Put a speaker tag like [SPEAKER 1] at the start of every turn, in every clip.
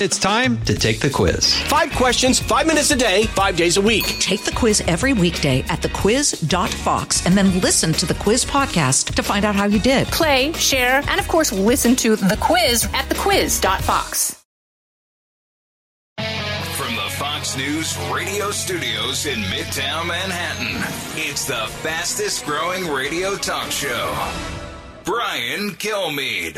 [SPEAKER 1] It's time to take the quiz.
[SPEAKER 2] 5 questions, 5 minutes a day, 5 days a week.
[SPEAKER 3] Take the quiz every weekday at thequiz.fox and then listen to the quiz podcast to find out how you did.
[SPEAKER 4] Play, share, and of course, listen to the quiz at thequiz.fox.
[SPEAKER 5] From the Fox News radio studios in Midtown Manhattan, it's the fastest growing radio talk show. Brian Kilmeade.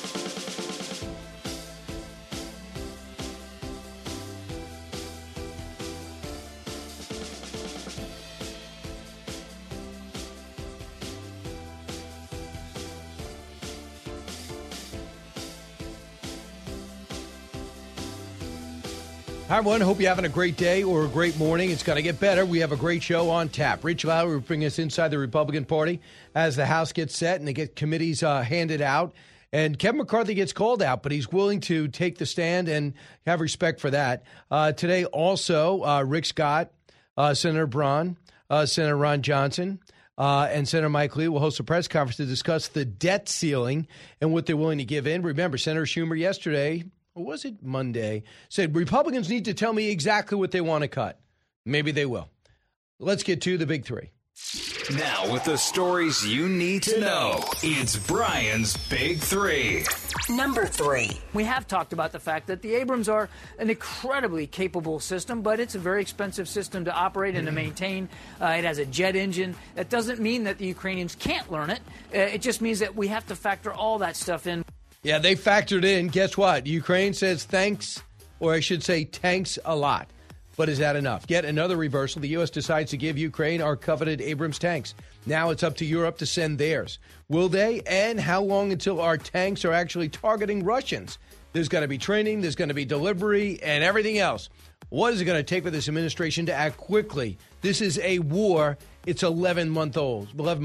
[SPEAKER 6] Hi, everyone. Hope you're having a great day or a great morning. It's going to get better. We have a great show on tap. Rich Lowry will bring us inside the Republican Party as the House gets set and they get committees handed out. And Kevin McCarthy gets called out, but he's willing to take the stand and have respect for that. Today, also, Rick Scott, Senator Braun, Senator Ron Johnson, and Senator Mike Lee will host a press conference to discuss the debt ceiling and what they're willing to give in. Remember, Senator Schumer yesterday, or was it Monday, said Republicans need to tell me exactly what they want to cut. Maybe they will. Let's get to the big three.
[SPEAKER 5] Now with the stories you need to know, it's Brian's Big Three.
[SPEAKER 3] Number 3.
[SPEAKER 7] We have talked about the fact that the Abrams are an incredibly capable system, but it's a very expensive system to operate and to maintain. It has a jet engine. That doesn't mean that the Ukrainians can't learn it. It just means that we have to factor all that stuff in.
[SPEAKER 6] Yeah, they factored in. Guess what? Ukraine says thanks, or I should say tanks a lot. But is that enough? Yet another reversal. The U.S. decides to give Ukraine our coveted Abrams tanks. Now it's up to Europe to send theirs. Will they? And how long until our tanks are actually targeting Russians? There's going to be training, there's going to be delivery, and everything else. What is it going to take for this administration to act quickly? This is a war. It's 11 months old.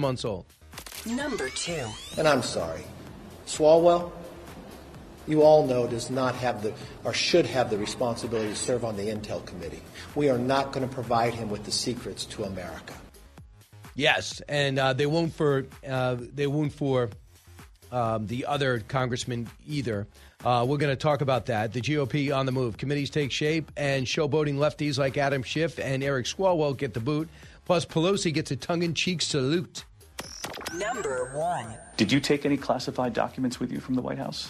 [SPEAKER 3] Number 2.
[SPEAKER 8] And I'm sorry. Swalwell, you all know, does not have or should have the responsibility to serve on the Intel Committee. We are not going to provide him with the secrets to America.
[SPEAKER 6] Yes, and they won't for the other congressman either. We're going to talk about that. The GOP on the move. Committees take shape, and showboating lefties like Adam Schiff and Eric Swalwell get the boot. Plus, Pelosi gets a tongue-in-cheek salute.
[SPEAKER 3] Number 1.
[SPEAKER 9] Did you take any classified documents with you from the White House?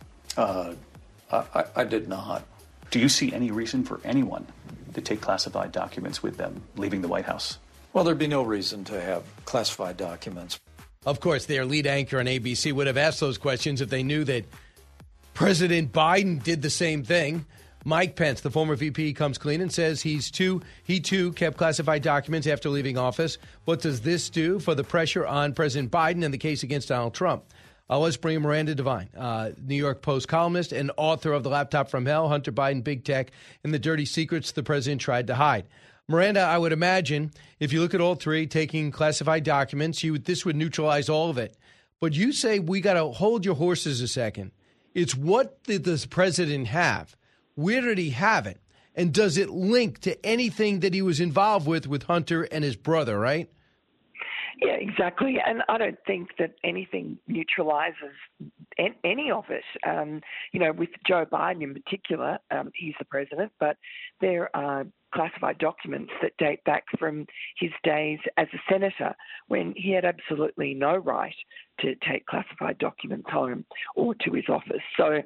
[SPEAKER 10] I did not.
[SPEAKER 9] Do you see any reason for anyone to take classified documents with them leaving the White House?
[SPEAKER 10] Well, there'd be no reason to have classified documents.
[SPEAKER 6] Of course, their lead anchor on ABC would have asked those questions if they knew that President Biden did the same thing. Mike Pence, the former VP, comes clean and says he too kept classified documents after leaving office. What does this do for the pressure on President Biden and the case against Donald Trump? Let's bring in Miranda Devine, New York Post columnist and author of The Laptop from Hell, Hunter Biden, Big Tech, and the Dirty Secrets the President Tried to Hide. Miranda, I would imagine if you look at all three taking classified documents, this would neutralize all of it. But you say we got to hold your horses a second. It's what did this president have? Where did he have it? And does it link to anything that he was involved with Hunter and his brother, right?
[SPEAKER 11] Yeah, exactly. And I don't think that anything neutralizes any of it. With Joe Biden in particular, he's the president, but there are classified documents that date back from his days as a senator when he had absolutely no right to take classified documents home or to his office. So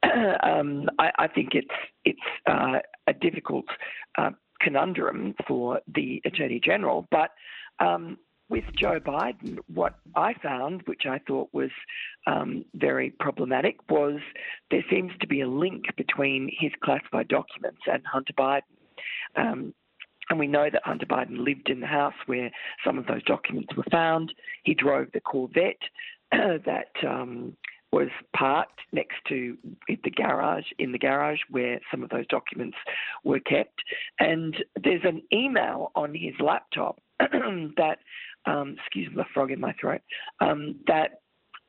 [SPEAKER 11] I think it's a difficult conundrum for the Attorney General, but with Joe Biden, what I found, which I thought was very problematic, was there seems to be a link between his classified documents and Hunter Biden. And we know that Hunter Biden lived in the house where some of those documents were found. He drove the Corvette that was parked next to in the garage where some of those documents were kept. And there's an email on his laptop that, excuse me, the frog in my throat, that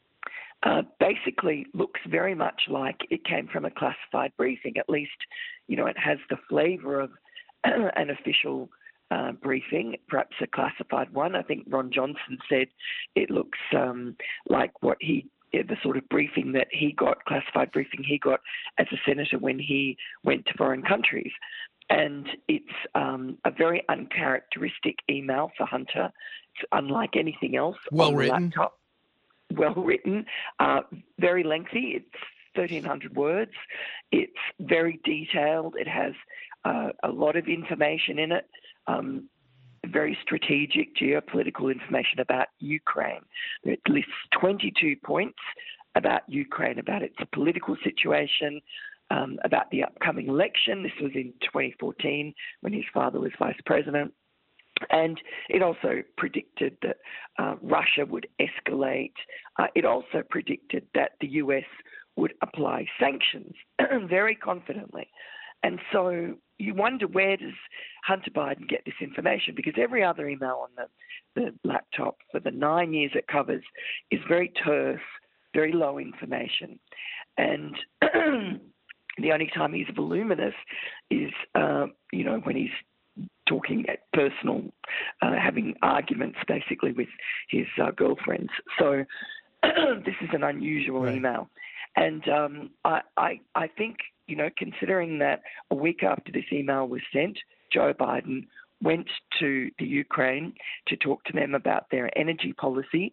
[SPEAKER 11] basically looks very much like it came from a classified briefing. At least, it has the flavor of an official briefing, perhaps a classified one. I think Ron Johnson said it looks like what he the sort of briefing that he got, classified briefing he got as a senator when he went to foreign countries. And it's a very uncharacteristic email for Hunter. It's unlike anything else
[SPEAKER 6] well
[SPEAKER 11] on the
[SPEAKER 6] written.
[SPEAKER 11] laptop. Well written, very lengthy. It's 1,300 words. It's very detailed. It has a lot of information in it, very strategic geopolitical information about Ukraine. It lists 22 points about Ukraine, about its political situation, about the upcoming election. This was in 2014 when his father was vice president. And it also predicted that Russia would escalate. It also predicted that the US would apply sanctions very confidently. And so you wonder, where does Hunter Biden get this information? Because every other email on the laptop for the 9 years it covers is very terse, very low information. And the only time he's voluminous is, when he's talking at personal, having arguments basically with his girlfriends. So this is an unusual email. And I think, considering that a week after this email was sent, Joe Biden went to the Ukraine to talk to them about their energy policy.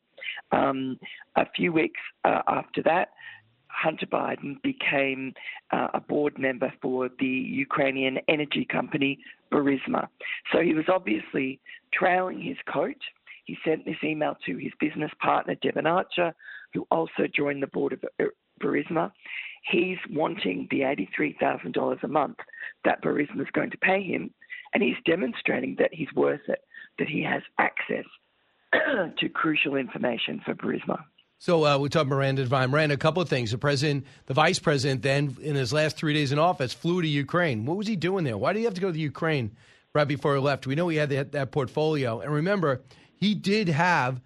[SPEAKER 11] A few weeks after that, Hunter Biden became a board member for the Ukrainian energy company Burisma. So he was obviously trailing his coat. He sent this email to his business partner, Devon Archer, who also joined the board of Burisma. He's wanting the $83,000 a month that Burisma is going to pay him, and he's demonstrating that he's worth it, that he has access to crucial information for Burisma.
[SPEAKER 6] So we talked Miranda Devine. Miranda, a couple of things. The vice president, then, in his last 3 days in office, flew to Ukraine. What was he doing there? Why did he have to go to Ukraine right before he left? We know he had that portfolio. And remember, he did have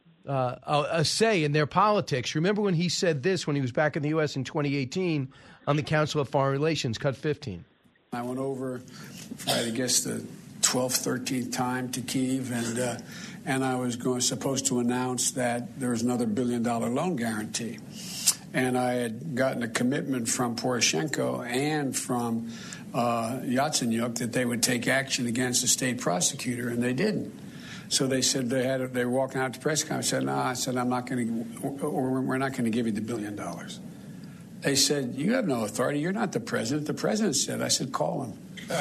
[SPEAKER 6] a say in their politics. Remember when he said this when he was back in the U.S. in 2018 on the Council of Foreign Relations, cut 15.
[SPEAKER 12] I went over, I guess, the 12th, 13th time to Kyiv, and I was supposed to announce that there was another $1 billion loan guarantee. And I had gotten a commitment from Poroshenko and from Yatsenyuk that they would take action against the state prosecutor, and they didn't. So they said they were walking out to press conference. I said, no, I'm not going to, or we're not going to give you the $1 billion. They said, you have no authority. You're not the president. The president said. I said, call him.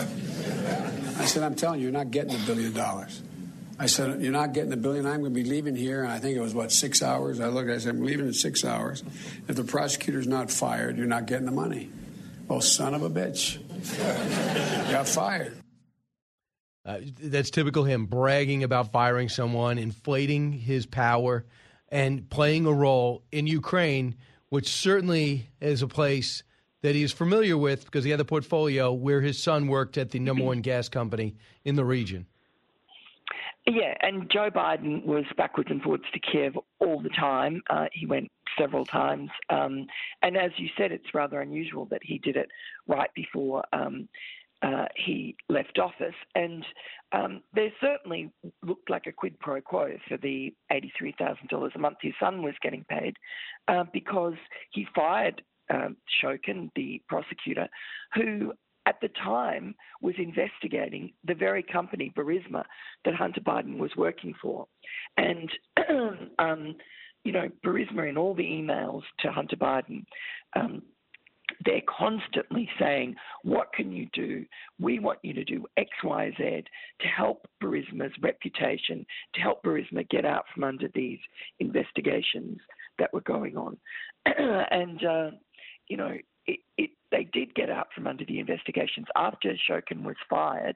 [SPEAKER 12] I said, I'm telling you, you're not getting the $1 billion. I said, you're not getting the $1 billion. I'm going to be leaving here. And I think it was, 6 hours? I said, I'm leaving in 6 hours. If the prosecutor's not fired, you're not getting the money. Well, son of a bitch. Got fired.
[SPEAKER 6] That's typical him, bragging about firing someone, inflating his power, and playing a role in Ukraine, which certainly is a place that he is familiar with because he had the portfolio where his son worked at the number one gas company in the region.
[SPEAKER 11] Yeah, and Joe Biden was backwards and forwards to Kiev all the time. He went several times. And as you said, it's rather unusual that he did it right before he left office. And there certainly looked like a quid pro quo for the $83,000 a month his son was getting paid because he fired Shokin, the prosecutor, who at the time was investigating the very company, Burisma, that Hunter Biden was working for. And, Burisma, in all the emails to Hunter Biden, they're constantly saying, what can you do? We want you to do X, Y, Z to help Burisma's reputation, to help Burisma get out from under these investigations that were going on. And, they did get out from under the investigations. After Shokin was fired,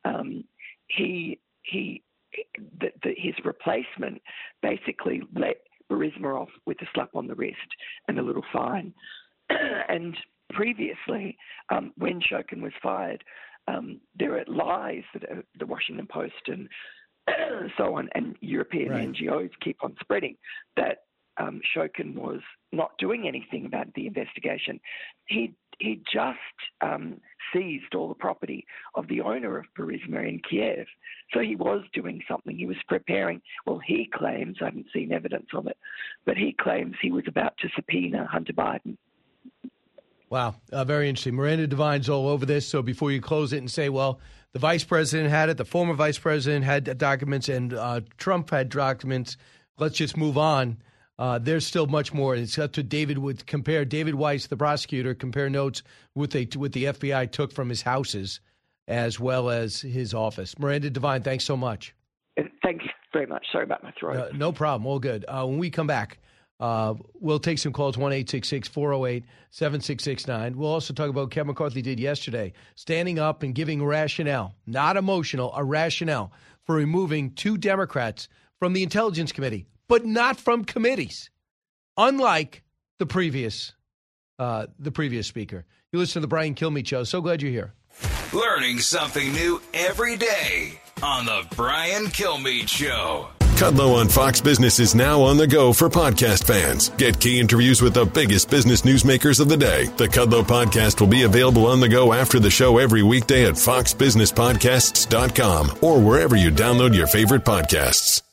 [SPEAKER 11] his replacement basically let Burisma off with a slap on the wrist and a little fine. And previously, when Shokin was fired, there are lies that the Washington Post and so on and European NGOs keep on spreading that Shokin was not doing anything about the investigation. He just seized all the property of the owner of Burisma in Kiev. So he was doing something. He was preparing. Well, he claims, I haven't seen evidence of it, but he claims he was about to subpoena Hunter Biden.
[SPEAKER 6] Wow, very interesting. Miranda Devine's all over this. So before you close it and say, well, the vice president had it, the former vice president had documents, and Trump had documents, let's just move on. There's still much more. It's up to David Weiss, the prosecutor, compare notes with the FBI took from his houses as well as his office. Miranda Devine, thanks so much.
[SPEAKER 11] Thanks very much. Sorry about my throat.
[SPEAKER 6] No problem. All good. When we come back, we'll take some calls, 1-866-408-7669. We'll also talk about what Kevin McCarthy did yesterday, standing up and giving rationale, not emotional, a rationale for removing 2 Democrats from the Intelligence Committee, but not from committees, unlike the previous speaker. You listen to the Brian Kilmeade Show. So glad you're here.
[SPEAKER 5] Learning something new every day on the Brian Kilmeade Show.
[SPEAKER 13] Kudlow on Fox Business is now on the go for podcast fans. Get key interviews with the biggest business newsmakers of the day. The Kudlow podcast will be available on the go after the show every weekday at foxbusinesspodcasts.com or wherever you download your favorite podcasts.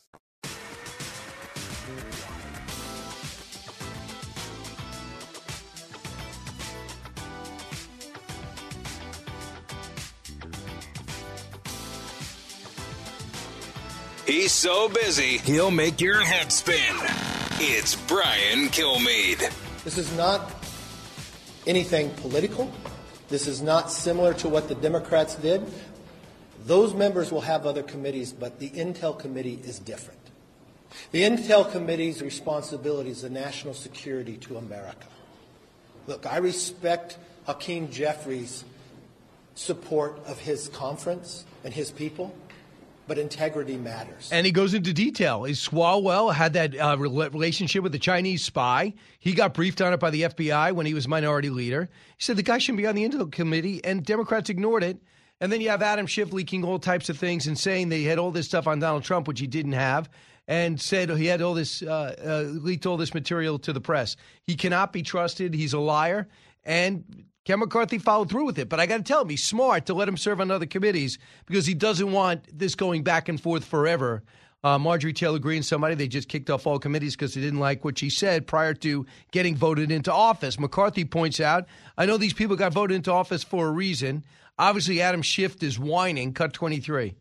[SPEAKER 5] He's so busy, he'll make your head spin. It's Brian Kilmeade.
[SPEAKER 8] This is not anything political. This is not similar to what the Democrats did. Those members will have other committees, but the Intel Committee is different. The Intel Committee's responsibility is the national security to America. Look, I respect Hakeem Jeffries' support of his conference and his people, but integrity matters.
[SPEAKER 6] And he goes into detail. Swalwell had that relationship with the Chinese spy. He got briefed on it by the FBI when he was minority leader. He said the guy shouldn't be on the Intel Committee, and Democrats ignored it. And then you have Adam Schiff leaking all types of things and saying they had all this stuff on Donald Trump, which he didn't have, and said he had all this, leaked all this material to the press. He cannot be trusted. He's a liar. And Ken McCarthy followed through with it. But I got to tell him, he's smart to let him serve on other committees because he doesn't want this going back and forth forever. Marjorie Taylor Greene, somebody they just kicked off all committees because they didn't like what she said prior to getting voted into office. McCarthy points out, I know these people got voted into office for a reason. Obviously, Adam Schiff is whining. Cut 23.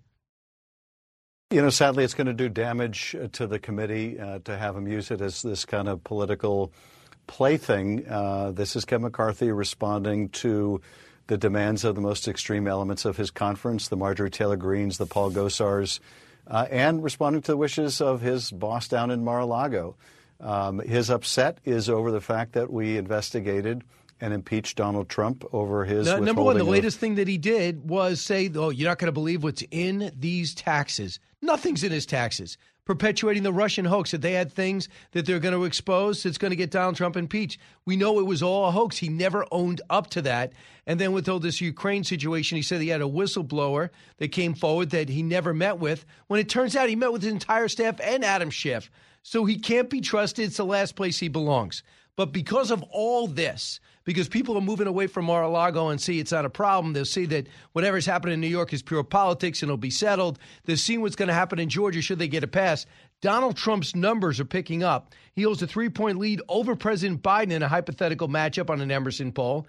[SPEAKER 14] You know, sadly, it's going to do damage to the committee to have him use it as this kind of political plaything. This is Kevin McCarthy responding to the demands of the most extreme elements of his conference, the Marjorie Taylor Greenes, the Paul Gosars, and responding to the wishes of his boss down in Mar-a-Lago. His upset is over the fact that we investigated and impeached Donald Trump over his withholding.
[SPEAKER 6] Number one, the latest thing that he did was say, oh, you're not going to believe what's in these taxes. Nothing's in his taxes. Perpetuating the Russian hoax, that they had things that they're going to expose that's going to get Donald Trump impeached. We know it was all a hoax. He never owned up to that. And then with all this Ukraine situation, he said he had a whistleblower that came forward that he never met with, when it turns out he met with his entire staff and Adam Schiff. So he can't be trusted. It's the last place he belongs. But because of all this, because people are moving away from Mar-a-Lago and see it's not a problem, they'll see that whatever's happening in New York is pure politics and it'll be settled. They're seeing what's going to happen in Georgia should they get it passed. Donald Trump's numbers are picking up. He holds a 3-point lead over President Biden in a hypothetical matchup on an Emerson poll.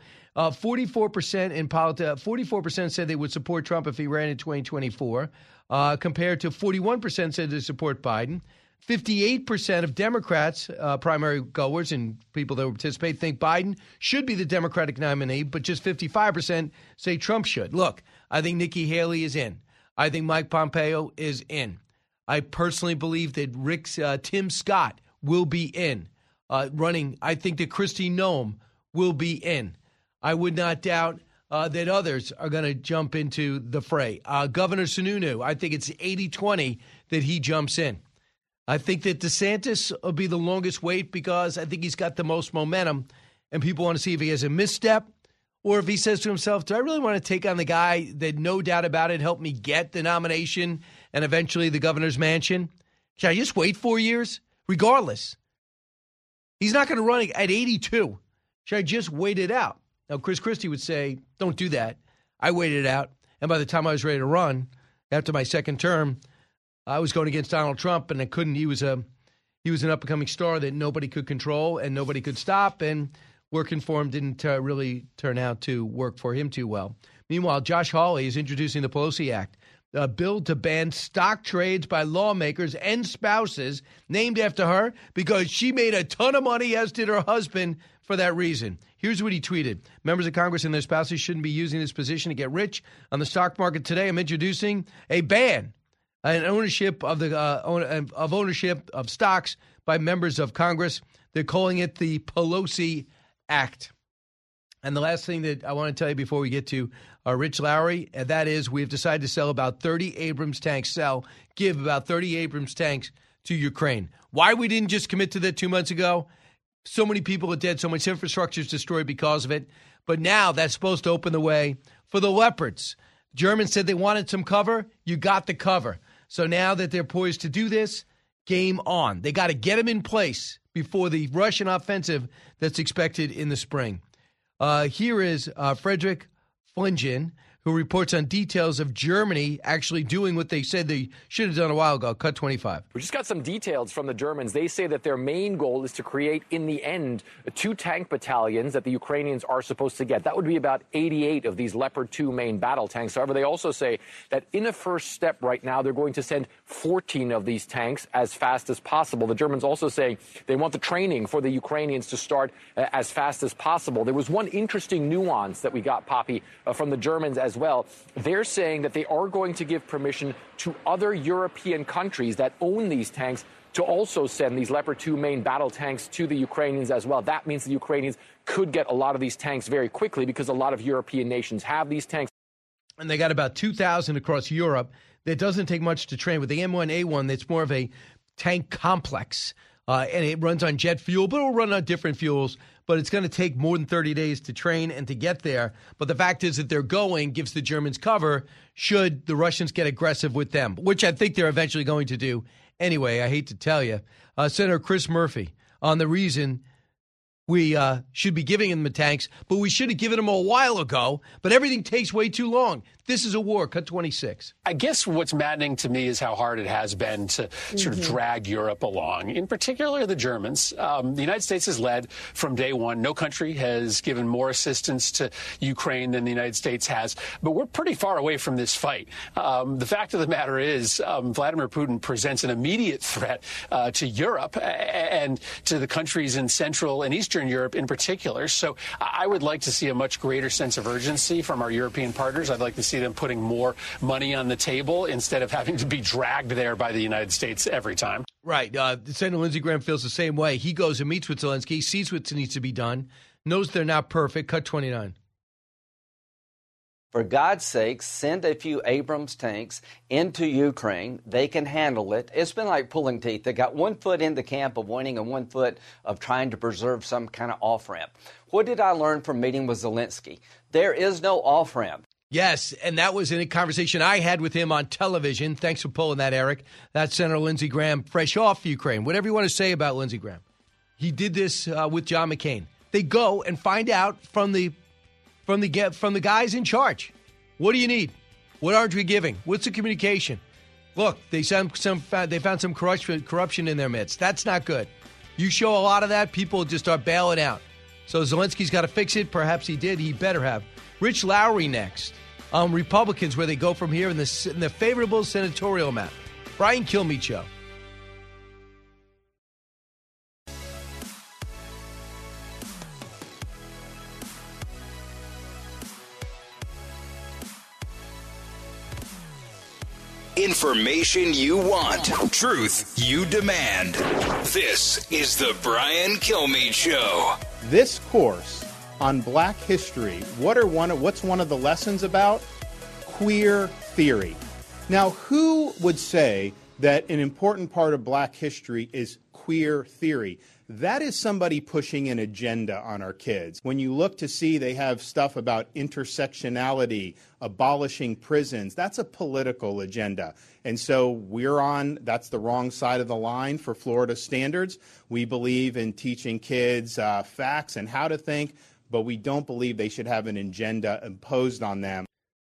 [SPEAKER 6] 44% in politics. 44% said they would support Trump if he ran in 2024, compared to 41% said they support Biden. 58% of Democrats, primary goers and people that will participate, think Biden should be the Democratic nominee, but just 55% say Trump should. Look, I think Nikki Haley is in. I think Mike Pompeo is in. I personally believe that Tim Scott will be in running. I think that Kristi Noem will be in. I would not doubt that others are going to jump into the fray. Governor Sununu, I think it's 80-20 that he jumps in. I think that DeSantis will be the longest wait because I think he's got the most momentum, and people want to see if he has a misstep or if he says to himself, do I really want to take on the guy that, no doubt about it, helped me get the nomination and eventually the governor's mansion? Should I just wait 4 years? Regardless. He's not going to run at 82. Should I just wait it out? Now, Chris Christie would say, don't do that. I waited it out. And by the time I was ready to run, after my second term, I was going against Donald Trump, and I couldn't. He was an up-and-coming star that nobody could control and nobody could stop, and working for him didn't really turn out to work for him too well. Meanwhile, Josh Hawley is introducing the Pelosi Act, a bill to ban stock trades by lawmakers and spouses named after her because she made a ton of money, as did her husband, for that reason. Here's what he tweeted. Members of Congress and their spouses shouldn't be using this position to get rich on the stock market today. I'm introducing a ban on ownership of ownership of stocks by members of Congress. They're calling it the Pelosi Act. And the last thing that I want to tell you before we get to Rich Lowry, and that is we've decided to sell about 30 Abrams tanks, give about 30 Abrams tanks to Ukraine. Why we didn't just commit to that 2 months ago? So many people are dead, so much infrastructure is destroyed because of it. But now that's supposed to open the way for the Leopards. Germans said they wanted some cover. You got the cover. So now that they're poised to do this, game on. They got to get them in place before the Russian offensive that's expected in the spring. Here is Frederick Flingen, who reports on details of Germany actually doing what they said they should have done a while ago. Cut 25.
[SPEAKER 15] We just got some details from the Germans. They say that their main goal is to create, in the end, 2 tank battalions that the Ukrainians are supposed to get. That would be about 88 of these Leopard 2 main battle tanks. However, they also say that in a first step right now, they're going to send 14 of these tanks as fast as possible. The Germans also say they want the training for the Ukrainians to start as fast as possible. There was one interesting nuance that we got, Poppy, from the Germans as well. They're saying that they are going to give permission to other European countries that own these tanks to also send these Leopard 2 main battle tanks to the Ukrainians as well. That means the Ukrainians could get a lot of these tanks very quickly because a lot of European nations have these tanks.
[SPEAKER 6] And they got about 2,000 across Europe. That doesn't take much to train. With the M1A1, that's more of a tank complex. And it runs on jet fuel, but it'll run on different fuels. But it's going to take more than 30 days to train and to get there. But the fact is that they're going gives the Germans cover should the Russians get aggressive with them, which I think they're eventually going to do. Anyway, I hate to tell you, Senator Chris Murphy on the reason we should be giving them the tanks, but we should have given them a while ago. But everything takes way too long. This is a war. Cut 26.
[SPEAKER 16] I guess what's maddening to me is how hard it has been to sort of drag Europe along, in particular the Germans. The United States has led from day one. No country has given more assistance to Ukraine than the United States has. But we're pretty far away from this fight. The fact of the matter is Vladimir Putin presents an immediate threat to Europe and to the countries in Central and Eastern Europe in particular. So I would like to see a much greater sense of urgency from our European partners. I'd like to see them putting more money on the table instead of having to be dragged there by the United States every time.
[SPEAKER 6] Right. Senator Lindsey Graham feels the same way. He goes and meets with Zelensky, sees what needs to be done, knows they're not perfect. Cut 29.
[SPEAKER 17] For God's sake, send a few Abrams tanks into Ukraine. They can handle it. It's been like pulling teeth. They got 1 foot in the camp of winning and 1 foot of trying to preserve some kind of off-ramp. What did I learn from meeting with Zelensky? There is no off-ramp.
[SPEAKER 6] Yes, and that was in a conversation I had with him on television. Thanks for pulling that, Eric. That's Senator Lindsey Graham, fresh off Ukraine. Whatever you want to say about Lindsey Graham. He did this with John McCain. They go and find out from the guys in charge. What do you need? What aren't we giving? What's the communication? Look, they found some corruption in their midst. That's not good. You show a lot of that, people just start bailing out. So Zelensky's got to fix it. Perhaps he did. He better have. Rich Lowry next. Republicans, where they go from here in the favorable senatorial map. Brian Kilmeade Show.
[SPEAKER 5] Information you want. Truth you demand. This is the Brian Kilmeade Show.
[SPEAKER 18] This course on Black history, what's one of the lessons about? Queer theory. Now, who would say that an important part of Black history is queer theory? That is somebody pushing an agenda on our kids. When you look to see they have stuff about intersectionality, abolishing prisons, that's a political agenda. And so that's the wrong side of the line for Florida standards. We believe in teaching kids facts and how to think, but we don't believe they should have an agenda imposed on them.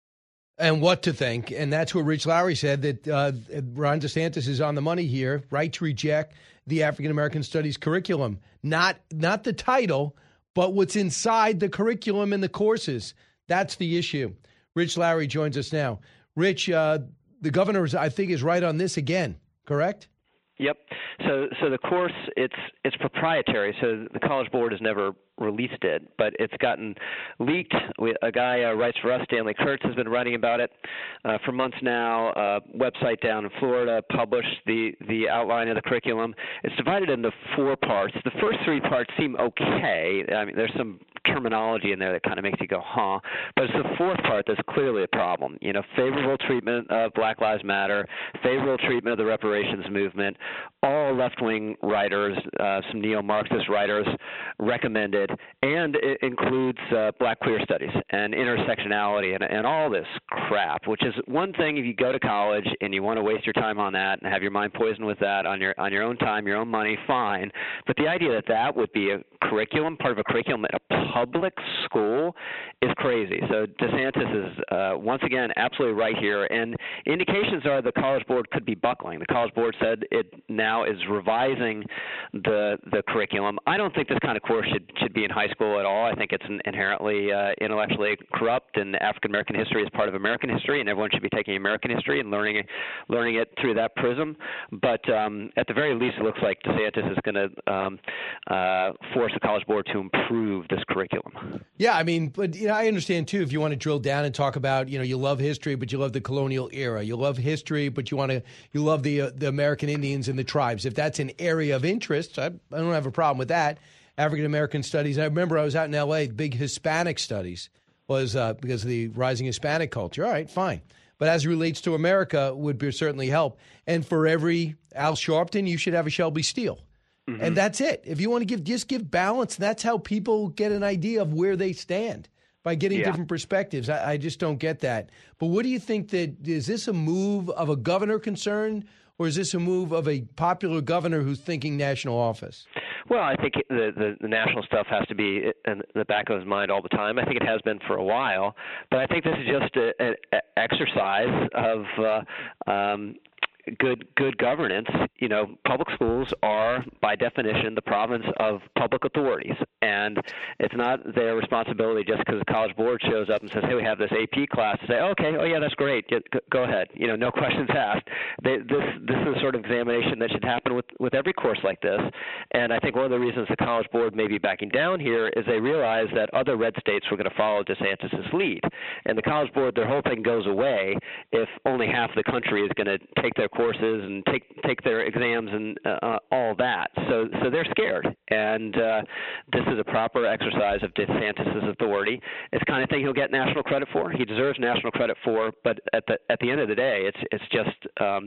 [SPEAKER 6] And what to think. And that's what Rich Lowry said, that Ron DeSantis is on the money here, right to reject the African-American Studies curriculum. Not the title, but what's inside the curriculum and the courses. That's the issue. Rich Lowry joins us now. Rich, the governor, I think, is right on this again, correct?
[SPEAKER 19] Yep. So the course, it's proprietary. So the College Board has never released it, but it's gotten leaked. A guy writes for us, Stanley Kurtz, has been writing about it for months now. A website down in Florida published the outline of the curriculum. It's divided into 4 parts. The first 3 parts seem okay. I mean, there's some terminology in there that kind of makes you go, huh? But it's the 4th part that's clearly a problem. You know, favorable treatment of Black Lives Matter, favorable treatment of the reparations movement. All left-wing writers, some neo-Marxist writers recommended, and it includes black queer studies and intersectionality and all this crap, which is one thing if you go to college and you want to waste your time on that and have your mind poisoned with that on your own time, your own money, fine. But the idea that would be a curriculum, part of a curriculum at a public school is crazy. So DeSantis is, once again, absolutely right here. And indications are the College Board could be buckling. The College Board said it now is revising the curriculum. I don't think this kind of course should be in high school at all. I think it's inherently intellectually corrupt, and African-American history is part of American history, and everyone should be taking American history and learning it through that prism. But at the very least, it looks like DeSantis is going to force the College Board to improve this curriculum.
[SPEAKER 6] Yeah, I mean, but I understand too. If you want to drill down and talk about, you love history, but you love the colonial era. You love history, but you love the American Indians and the tribes. If that's an area of interest, I don't have a problem with that. African American studies. I remember I was out in L.A. Big Hispanic studies was because of the rising Hispanic culture. All right, fine. But as it relates to America, would certainly help. And for every Al Sharpton, you should have a Shelby Steele. Mm-hmm. And that's it. If you want to just give balance, that's how people get an idea of where they stand, by getting different perspectives. I just don't get that. But what do you think is this a move of a governor concerned, or is this a move of a popular governor who's thinking national office?
[SPEAKER 19] Well, I think the national stuff has to be in the back of his mind all the time. I think it has been for a while. But I think this is just an exercise of good governance. Public schools are, by definition, the province of public authorities. And it's not their responsibility just because the College Board shows up and says, hey, we have this AP class, to say, okay, oh, yeah, that's great. Go ahead. No questions asked. This is the sort of examination that should happen with every course like this. And I think one of the reasons the College Board may be backing down here is they realize that other red states were going to follow DeSantis' lead. And the College Board, their whole thing goes away if only half the country is going to take their courses and take their exams and all that. So they're scared. And this is a proper exercise of DeSantis' authority. It's the kind of thing he'll get national credit for. He deserves national credit for, but at the end of the day, it's just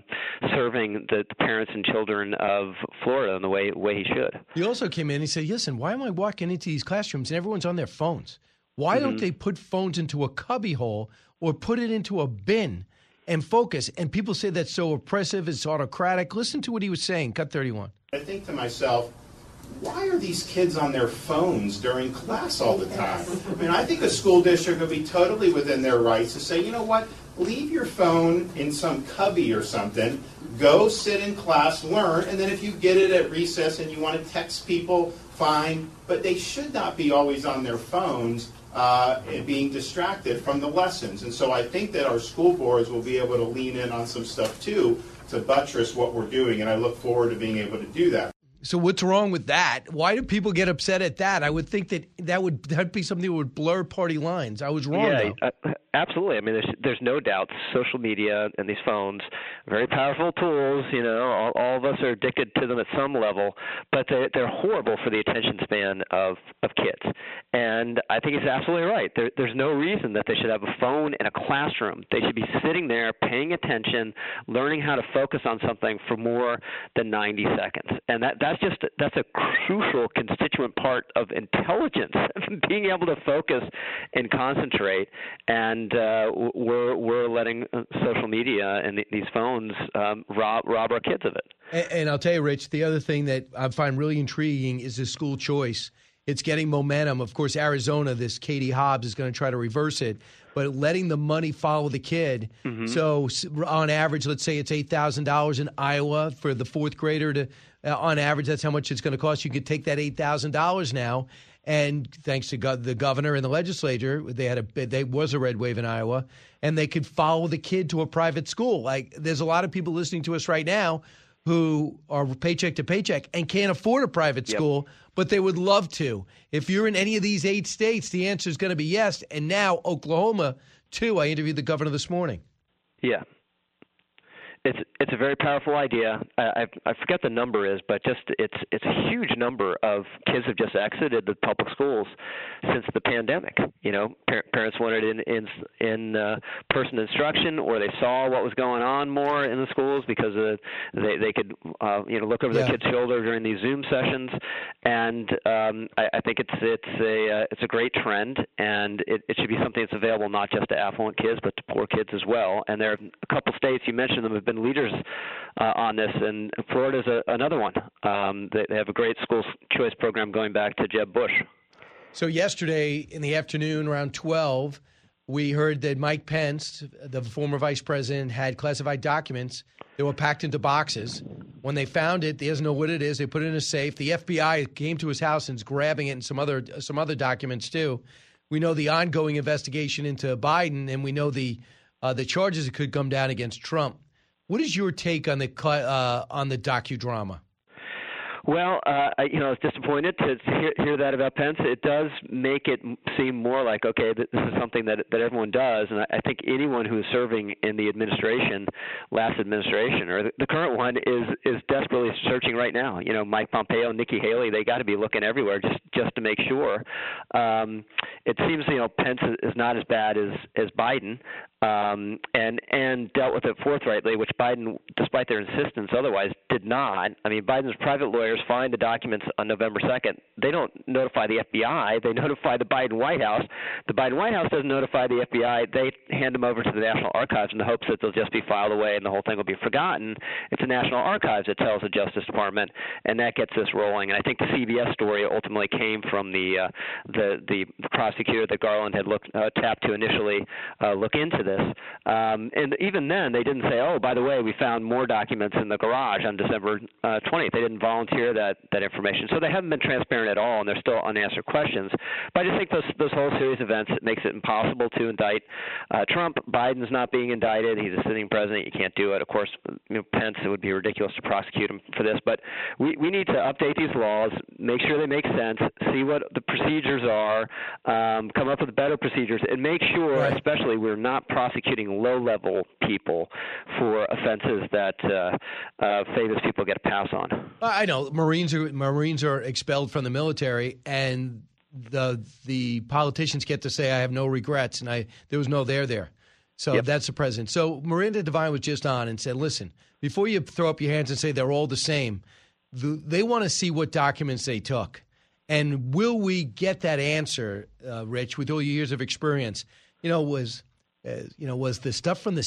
[SPEAKER 19] serving the parents and children of Florida in the way he should.
[SPEAKER 6] He also came in and he said, listen, why am I walking into these classrooms and everyone's on their phones? Why don't they put phones into a cubbyhole or put it into a bin and focus? And people say that's so oppressive, it's autocratic. Listen to what he was saying. Cut 31.
[SPEAKER 18] I think to myself, why are these kids on their phones during class all the time? I mean, I think a school district would be totally within their rights to say, you know what, leave your phone in some cubby or something, go sit in class, learn, and then if you get it at recess and you want to text people, fine. But they should not be always on their phones and being distracted from the lessons. And so I think that our school boards will be able to lean in on some stuff, too, to buttress what we're doing, and I look forward to being able to do that.
[SPEAKER 6] So what's wrong with that? Why do people get upset at that? I would think that'd be something that would blur party lines. I was wrong, though.
[SPEAKER 19] Absolutely. I mean, there's no doubt social media and these phones, very powerful tools. All of us are addicted to them at some level, but they're horrible for the attention span of kids. And I think he's absolutely right. There's no reason that they should have a phone in a classroom. They should be sitting there, paying attention, learning how to focus on something for more than 90 seconds. And that's a crucial constituent part of intelligence, being able to focus and concentrate. And we're letting social media and these phones rob our kids of it.
[SPEAKER 6] And I'll tell you, Rich, the other thing that I find really intriguing is the school choice. It's getting momentum. Of course, Arizona, this Katie Hobbs is going to try to reverse it. but letting the money follow the kid.
[SPEAKER 19] Mm-hmm.
[SPEAKER 6] So on average, let's say it's $8,000 in Iowa for the fourth grader to, on average, that's how much it's going to cost. You could take that $8,000 now. And thanks to the governor and the legislature, there was a red wave in Iowa, and they could follow the kid to a private school. Like, there's a lot of people listening to us right now who are paycheck to paycheck and can't afford a private school, but they would love to. If you're in any of these 8 states, the answer is going to be yes. And now Oklahoma, too. I interviewed the governor this morning.
[SPEAKER 19] Yeah. It's a very powerful idea. I forget the number is, but just it's a huge number of kids have just exited the public schools since the pandemic. You know, parents wanted in person instruction, or they saw what was going on more in the schools because they could look over their kid's shoulder during these Zoom sessions, and I think it's a great trend, and it should be something that's available not just to affluent kids but to poor kids as well. And there are a couple states, you mentioned them, have been leaders on this, and Florida's another one. They have a great school choice program going back to Jeb Bush.
[SPEAKER 6] So yesterday in the afternoon around 12, we heard that Mike Pence, the former vice president, had classified documents that were packed into boxes. When they found it, he doesn't know what it is. They put it in a safe. The FBI came to his house and is grabbing it and some other documents too. We know the ongoing investigation into Biden, and we know the charges that could come down against Trump. What is your take on the docudrama?
[SPEAKER 19] Well, I was disappointed to hear that about Pence. It does make it seem more like, okay, this is something that everyone does. And I think anyone who is serving in the last administration, or the current one, is desperately searching right now. You know, Mike Pompeo, Nikki Haley, they got to be looking everywhere just to make sure. It seems, Pence is not as bad as Biden, and dealt with it forthrightly, which Biden, despite their insistence otherwise, did not. I mean, Biden's private lawyers find the documents on November 2nd. They don't notify the FBI. They notify the Biden White House. The Biden White House doesn't notify the FBI. They hand them over to the National Archives in the hopes that they'll just be filed away and the whole thing will be forgotten. It's the National Archives that tells the Justice Department, and that gets this rolling. And I think the CBS story ultimately came from the prosecutor that Garland had tapped to initially look into this. And even then, they didn't say, oh, by the way, we found more documents in the garage on December 20th. They didn't volunteer that information. So they haven't been transparent at all, and there's still unanswered questions. But I just think those whole series of events, it makes it impossible to indict Trump. Biden's not being indicted. He's a sitting president. You can't do it. Of course, Pence, it would be ridiculous to prosecute him for this. But we need to update these laws, make sure they make sense, see what the procedures are, come up with better procedures, and make sure, especially, we're not prosecuting low-level people for offenses that famous people get a pass on.
[SPEAKER 6] I know Marines are expelled from the military, and the politicians get to say, "I have no regrets," and there was no there. So that's the president. So Miranda Devine was just on and said, "Listen, before you throw up your hands and say they're all the same, they want to see what documents they took, and will we get that answer, Rich, with all your years of experience? Was the stuff from the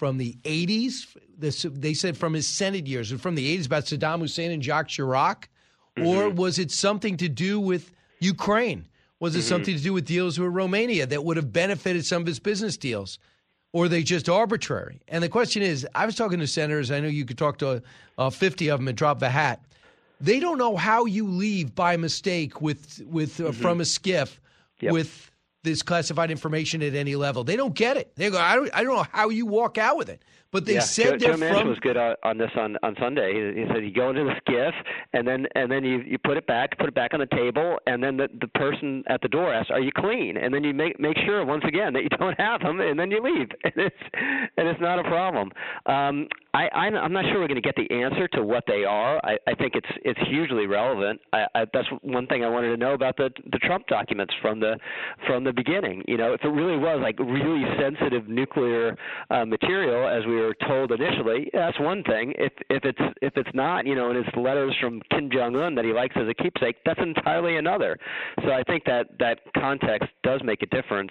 [SPEAKER 6] 80s? They said from his Senate years, from the 80s about Saddam Hussein and Jacques Chirac, or was it something to do with Ukraine? Was it something to do with deals with Romania that would have benefited some of his business deals? Or are they just arbitrary?" And the question is, I was talking to senators. I know you could talk to 50 of them and drop the hat. They don't know how you leave by mistake from a skiff with this classified information at any level. They don't get it. They go, I don't know how you walk out with it. But they said
[SPEAKER 19] Joe Manchin was good on this on Sunday. He said you go into the skiff and then you put it back on the table, and then the person at the door asks, "Are you clean?" And then you make sure once again that you don't have them, and then you leave, and it's not a problem. I'm not sure we're going to get the answer to what they are. I think it's hugely relevant. That's one thing I wanted to know about the Trump documents from the beginning. If it really was like really sensitive nuclear material, as we were told initially, that's one thing. If it's not, and it's letters from Kim Jong-un that he likes as a keepsake, that's entirely another. So I think that context does make a difference.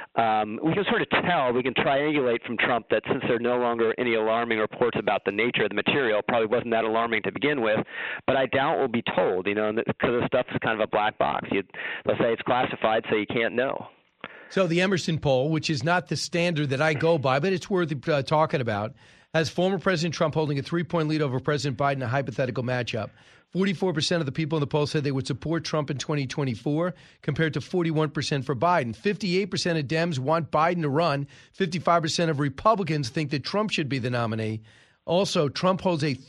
[SPEAKER 19] We can sort of tell, we can triangulate from Trump that since there are no longer any alarming reports about the nature of the material, probably wasn't that alarming to begin with, but I doubt we'll be told, because the stuff is kind of a black box. Let's say it's classified, so you can't know.
[SPEAKER 6] So the Emerson poll, which is not the standard that I go by, but it's worth talking about, has former President Trump holding a 3-point lead over President Biden in a hypothetical matchup. 44% of the people in the poll said they would support Trump in 2024, compared to 41% for Biden. 58% of Dems want Biden to run. 55% of Republicans think that Trump should be the nominee. Also, Trump holds a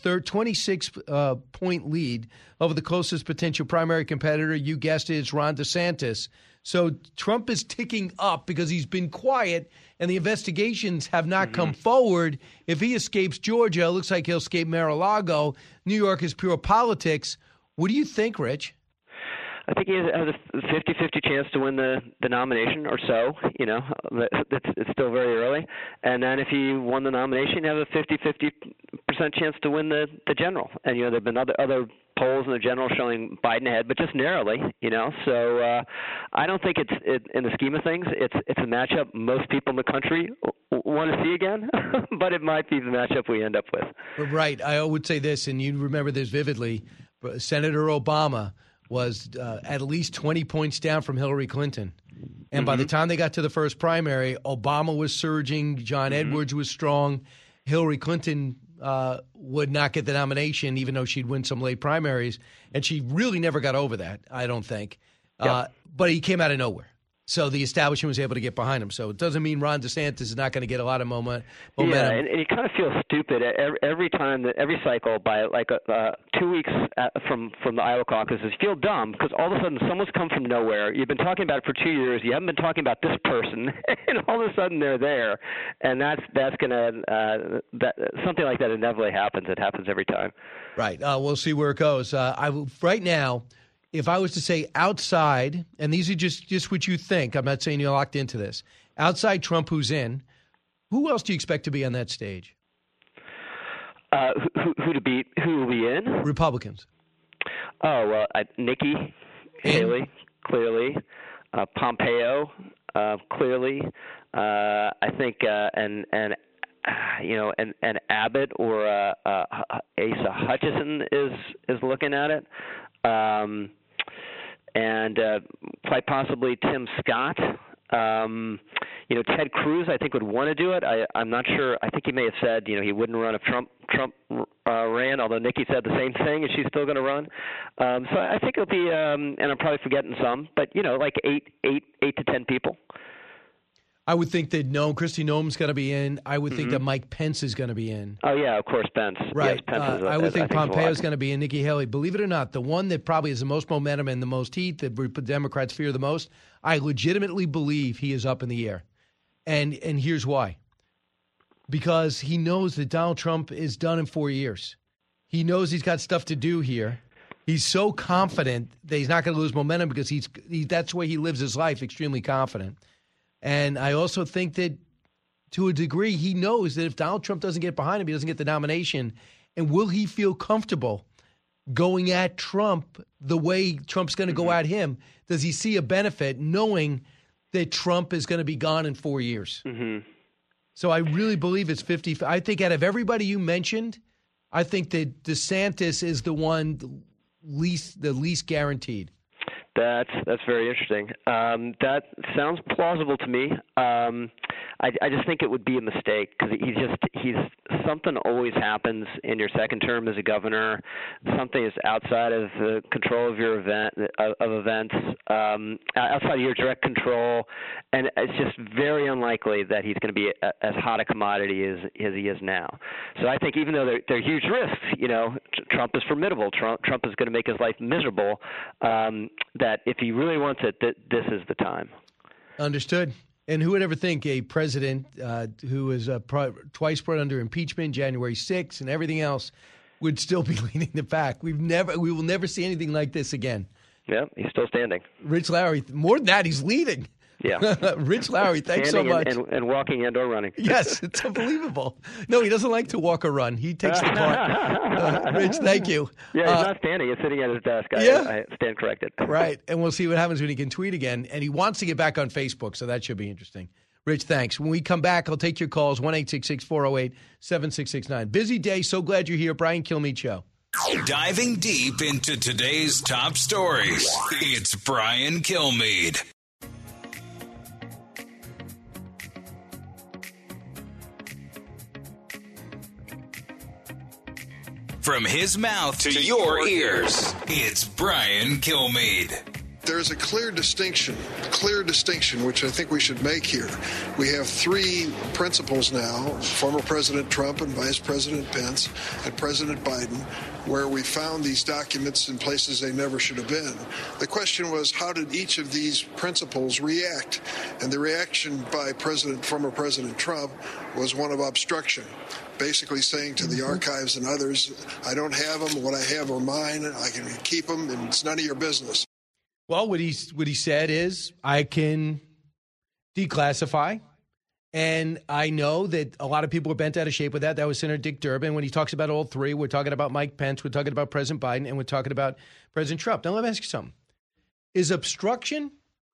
[SPEAKER 6] 26-point lead over the closest potential primary competitor. You guessed it, it's Ron DeSantis. So Trump is ticking up because he's been quiet and the investigations have not come forward. If he escapes Georgia, it looks like he'll escape Mar-a-Lago. New York is pure politics. What do you think, Rich?
[SPEAKER 19] I think he has a 50-50 chance to win the nomination or so. You know, it's still very early. And then if he won the nomination, you have a 50% chance to win the general. And, you know, there have been other polls in the general showing Biden ahead, but just narrowly, you know. So I don't think it's in the scheme of things, it's a matchup most people in the country want to see again, but it might be the matchup we end up with.
[SPEAKER 6] Right. I would say this, and you remember this vividly, Senator Obama was at least 20 points down from Hillary Clinton. And by the time they got to the first primary, Obama was surging, John Edwards was strong, Hillary Clinton would not get the nomination, even though she'd win some late primaries. And she really never got over that, I don't think. But he came out of nowhere. So the establishment was able to get behind him. So it doesn't mean Ron DeSantis is not going to get a lot of momentum.
[SPEAKER 19] Yeah, and you kind of feel stupid every time, every cycle by like 2 weeks from the Iowa caucuses. You feel dumb because all of a sudden someone's come from nowhere. You've been talking about it for 2 years. You haven't been talking about this person, and all of a sudden they're there. And that's going to something like that inevitably happens. It happens every time.
[SPEAKER 6] Right. We'll see where it goes. Right now, if I was to say outside, and these are just what you think, I'm not saying you're locked into this, outside Trump who's in, who else do you expect to be on that stage?
[SPEAKER 19] Who to beat? Who will be in?
[SPEAKER 6] Republicans.
[SPEAKER 19] Oh, well, Nikki Haley, clearly. Pompeo, clearly. I think, and Abbott or Asa Hutchinson is looking at it. And quite possibly Tim Scott. Ted Cruz, I think, would want to do it. I'm not sure. I think he may have said, he wouldn't run if Trump ran, although Nikki said the same thing, and she's still going to run. So I think it'll be, and I'm probably forgetting some, but, like 8 to 10 people.
[SPEAKER 6] I would think that Kristi Noem's going to be in. I would think that Mike Pence is going to be in.
[SPEAKER 19] Oh, yeah, of course, Pence.
[SPEAKER 6] Right.
[SPEAKER 19] Yes, Pence
[SPEAKER 6] I would think Pompeo's going to be in, Nikki Haley. Believe it or not, the one that probably has the most momentum and the most heat that Democrats fear the most, I legitimately believe he is up in the air. And here's why. Because he knows that Donald Trump is done in 4 years. He knows he's got stuff to do here. He's so confident that he's not going to lose momentum because that's the way he lives his life, extremely confident. And I also think that, to a degree, he knows that if Donald Trump doesn't get behind him, he doesn't get the nomination. And will he feel comfortable going at Trump the way Trump's going to go at him? Does he see a benefit knowing that Trump is going to be gone in 4 years? So I really believe it's 50. I think out of everybody you mentioned, I think that DeSantis is the least guaranteed.
[SPEAKER 19] That's very interesting. That sounds plausible to me. I just think it would be a mistake because he's something always happens in your second term as a governor. Something is outside of the control of your events, outside of your direct control, and it's just very unlikely that he's going to be as hot a commodity as he is now. So I think even though they're huge risks, Trump is formidable. Trump is going to make his life miserable. That if he really wants it, this is the time.
[SPEAKER 6] Understood. And who would ever think a president who is twice brought under impeachment, January 6th, and everything else, would still be leading the pack? We will never see anything like this again.
[SPEAKER 19] Yeah, he's still standing.
[SPEAKER 6] Rich Lowry, more than that, he's leading.
[SPEAKER 19] Yeah.
[SPEAKER 6] Rich Lowry, thanks so much.
[SPEAKER 19] And walking and or running.
[SPEAKER 6] Yes, it's unbelievable. No, he doesn't like to walk or run. He takes the part. Rich, thank you.
[SPEAKER 19] Yeah, he's not standing. He's sitting at his desk. I stand corrected.
[SPEAKER 6] Right, and we'll see what happens when he can tweet again. And he wants to get back on Facebook, so that should be interesting. Rich, thanks. When we come back, I'll take your calls, 1-866-408-7669. Busy day. So glad you're here. Brian Kilmeade Show.
[SPEAKER 5] Diving deep into today's top stories, it's Brian Kilmeade. From his mouth to your ears, it's Brian Kilmeade.
[SPEAKER 20] There's a clear distinction, which I think we should make here. We have three principles now, former President Trump and Vice President Pence and President Biden, where we found these documents in places they never should have been. The question was, how did each of these principles react? And the reaction by former President Trump was one of obstruction, basically saying to the archives and others, I don't have them, what I have are mine, I can keep them, and it's none of your business.
[SPEAKER 6] Well, what he said is, I can declassify, and I know that a lot of people were bent out of shape with that. That was Senator Dick Durbin. When he talks about all three, we're talking about Mike Pence, we're talking about President Biden, and we're talking about President Trump. Now, let me ask you something. Is obstruction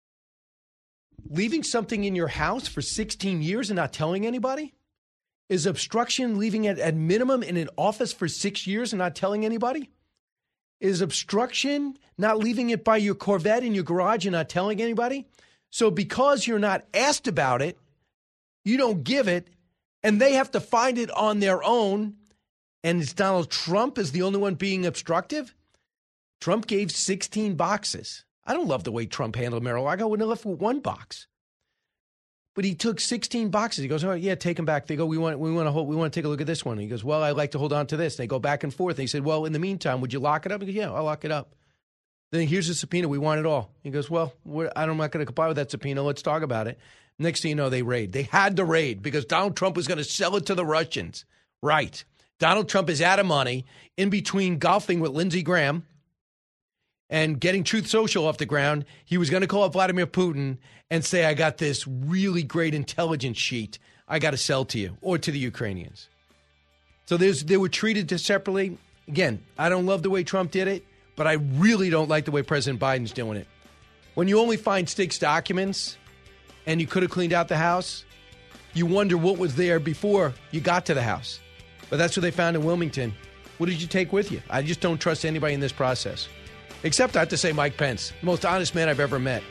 [SPEAKER 6] leaving something in your house for 16 years and not telling anybody? Is obstruction leaving it at minimum in an office for 6 years and not telling anybody? Is obstruction not leaving it by your Corvette in your garage and not telling anybody? So because you're not asked about it, you don't give it, and they have to find it on their own, and it's Donald Trump is the only one being obstructive? Trump gave 16 boxes. I don't love the way Trump handled Mar-a-Lago. I wouldn't have left with one box. But he took 16 boxes. He goes, "Oh yeah, take them back." They go, "We want to take a look at this one." And he goes, "Well, I like to hold on to this." And they go back and forth. And he said, "Well, in the meantime, would you lock it up?" He goes, "Yeah, I'll lock it up." Then here's a subpoena. We want it all. He goes, "Well, I'm not going to comply with that subpoena. Let's talk about it." Next thing you know, they raid. They had to raid because Donald Trump was going to sell it to the Russians. Right. Donald Trump is out of money in between golfing with Lindsey Graham and getting Truth Social off the ground. He was going to call up Vladimir Putin and say, I got this really great intelligence sheet I got to sell to you or to the Ukrainians. So they were treated separately. Again, I don't love the way Trump did it, but I really don't like the way President Biden's doing it. When you only find 6 documents and you could have cleaned out the house, you wonder what was there before you got to the house. But that's what they found in Wilmington. What did you take with you? I just don't trust anybody in this process. Except I have to say Mike Pence, the most honest man I've ever met.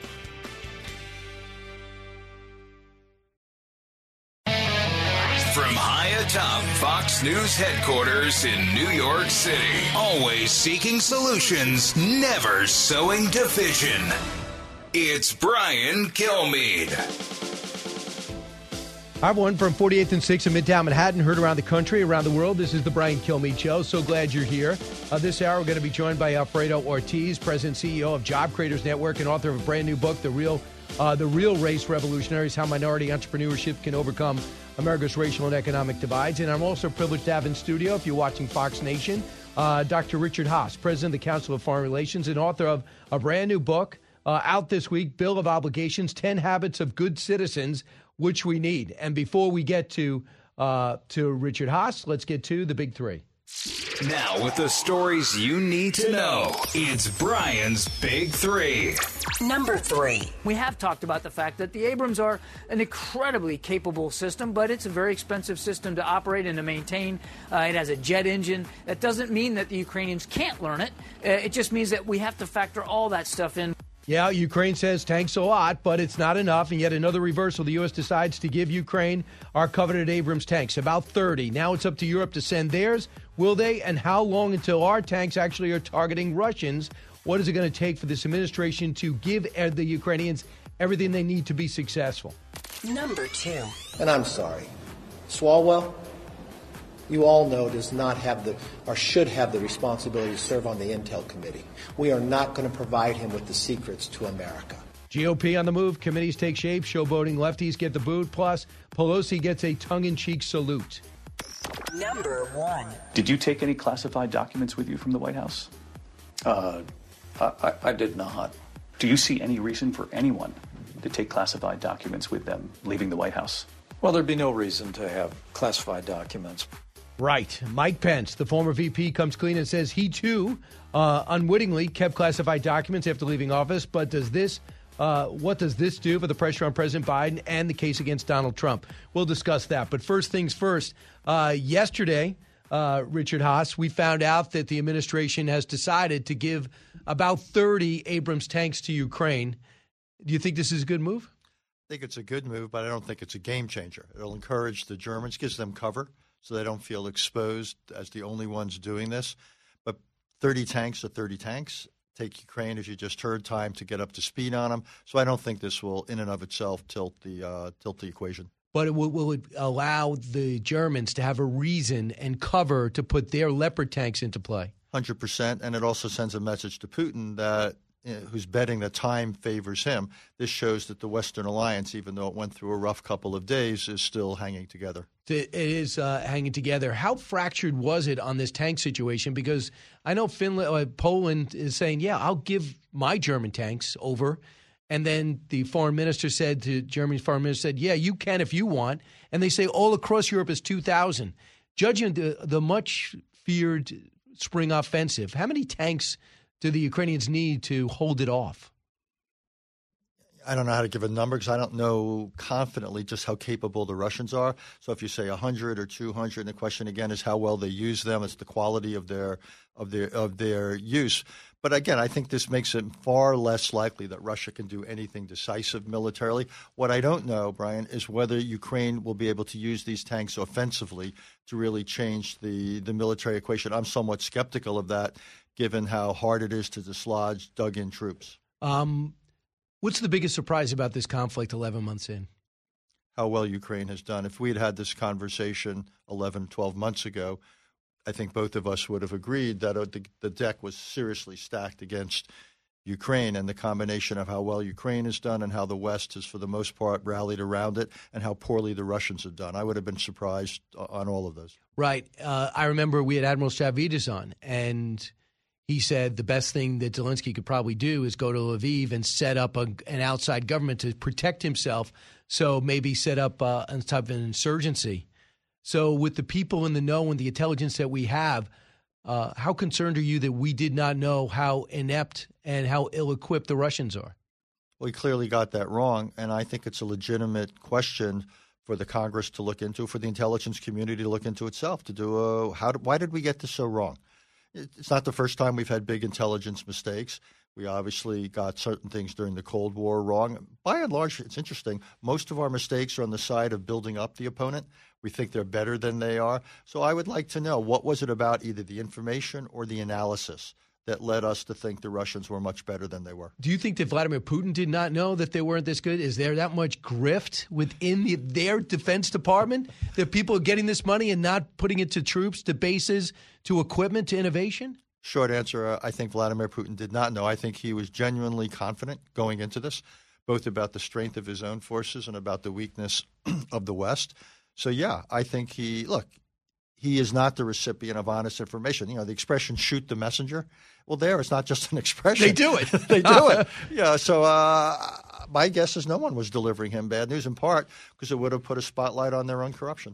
[SPEAKER 5] From high atop Fox News headquarters in New York City, always seeking solutions, never sowing division. It's Brian Kilmeade.
[SPEAKER 6] Hi, everyone, from 48th and 6th in Midtown Manhattan, heard around the country, around the world. This is the Brian Kilmeade Show. So glad you're here. This hour, we're going to be joined by Alfredo Ortiz, President and CEO of Job Creators Network and author of a brand new book, The Real Race Revolutionaries, How Minority Entrepreneurship Can Overcome America's Racial and Economic Divides. And I'm also privileged to have in studio, if you're watching Fox Nation, Dr. Richard Haass, President of the Council of Foreign Relations and author of a brand new book out this week, Bill of Obligations, 10 Habits of Good Citizens, which we need. And before we get to Richard Haass, let's get to the big three.
[SPEAKER 5] Now, with the stories you need to know, it's Brian's Big Three.
[SPEAKER 7] Number 3. We have talked about the fact that the Abrams are an incredibly capable system, but it's a very expensive system to operate and to maintain. It has a jet engine. That doesn't mean that the Ukrainians can't learn it. It just means that we have to factor all that stuff in.
[SPEAKER 6] Yeah, Ukraine says thanks a lot, but it's not enough. And yet another reversal. The U.S. decides to give Ukraine our coveted Abrams tanks, about 30. Now it's up to Europe to send theirs. Will they? And how long until our tanks actually are targeting Russians? What is it going to take for this administration to give the Ukrainians everything they need to be successful?
[SPEAKER 8] Number 2. And I'm sorry. Swalwell, you all know, does not have or should have the responsibility to serve on the Intel Committee. We are not going to provide him with the secrets to America.
[SPEAKER 6] GOP on the move. Committees take shape. Showboating lefties get the boot. Plus, Pelosi gets a tongue-in-cheek salute.
[SPEAKER 9] Number 1. Did you take any classified documents with you from the White House?
[SPEAKER 10] I did not.
[SPEAKER 9] Do you see any reason for anyone to take classified documents with them leaving the White House?
[SPEAKER 10] Well, there'd be no reason to have classified documents.
[SPEAKER 6] Right. Mike Pence, the former VP, comes clean and says he, too, unwittingly kept classified documents after leaving office. But what does this do for the pressure on President Biden and the case against Donald Trump? We'll discuss that. But first things first, yesterday, Richard Haass, we found out that the administration has decided to give about 30 Abrams tanks to Ukraine. Do you think this is a good move?
[SPEAKER 21] I think it's a good move, but I don't think it's a game changer. It'll encourage the Germans, gives them cover so they don't feel exposed as the only ones doing this. But 30 tanks are 30 tanks. Take Ukraine, as you just heard, time to get up to speed on them. So I don't think this will, in and of itself, tilt the equation.
[SPEAKER 6] But will it allow the Germans to have a reason and cover to put their Leopard tanks into play?
[SPEAKER 21] 100%, and it also sends a message to Putin that who's betting that time favors him. This shows that the Western alliance, even though it went through a rough couple of days, is still hanging together.
[SPEAKER 6] It is hanging together. How fractured was it on this tank situation? Because I know Poland is saying, yeah, I'll give my German tanks over. And then the Germany's foreign minister said, yeah, you can if you want. And they say all across Europe is 2,000. Judging the much feared spring offensive, how many tanks do the Ukrainians need to hold it off?
[SPEAKER 21] I don't know how to give a number because I don't know confidently just how capable the Russians are. So if you say 100 or 200, and the question again is how well they use them. It's the quality of their use. But again, I think this makes it far less likely that Russia can do anything decisive militarily. What I don't know, Brian, is whether Ukraine will be able to use these tanks offensively to really change the military equation. I'm somewhat skeptical of that, given how hard it is to dislodge dug-in troops.
[SPEAKER 6] What's the biggest surprise about this conflict 11 months in?
[SPEAKER 21] How well Ukraine has done. If we had had this conversation 11, 12 months ago, I think both of us would have agreed that the deck was seriously stacked against Ukraine, and the combination of how well Ukraine has done and how the West has, for the most part, rallied around it, and how poorly the Russians have done. I would have been surprised on all of those.
[SPEAKER 6] Right. I remember we had Admiral Stavridis on, and he said the best thing that Zelensky could probably do is go to Lviv and set up an outside government to protect himself, so maybe set up a type of an insurgency. So with the people in the know and the intelligence that we have, how concerned are you that we did not know how inept and how ill-equipped the Russians are?
[SPEAKER 21] Well, he clearly got that wrong, and I think it's a legitimate question for the Congress to look into, for the intelligence community to look into itself, to do why did we get this so wrong? It's not the first time we've had big intelligence mistakes. We obviously got certain things during the Cold War wrong. By and large, it's interesting. Most of our mistakes are on the side of building up the opponent. We think they're better than they are. So I would like to know, what was it about either the information or the analysis that led us to think the Russians were much better than they were?
[SPEAKER 6] Do you think that Vladimir Putin did not know that they weren't this good? Is there that much grift within their Defense Department that people are getting this money and not putting it to troops, to bases, to equipment, to innovation?
[SPEAKER 21] Short answer, I think Vladimir Putin did not know. I think he was genuinely confident going into this, both about the strength of his own forces and about the weakness of the West. So, yeah, I think he is not the recipient of honest information. You know, the expression shoot the messenger. Well, it's not just an expression.
[SPEAKER 6] They do it.
[SPEAKER 21] They do it. Yeah. So my guess is no one was delivering him bad news, in part because it would have put a spotlight on their own corruption.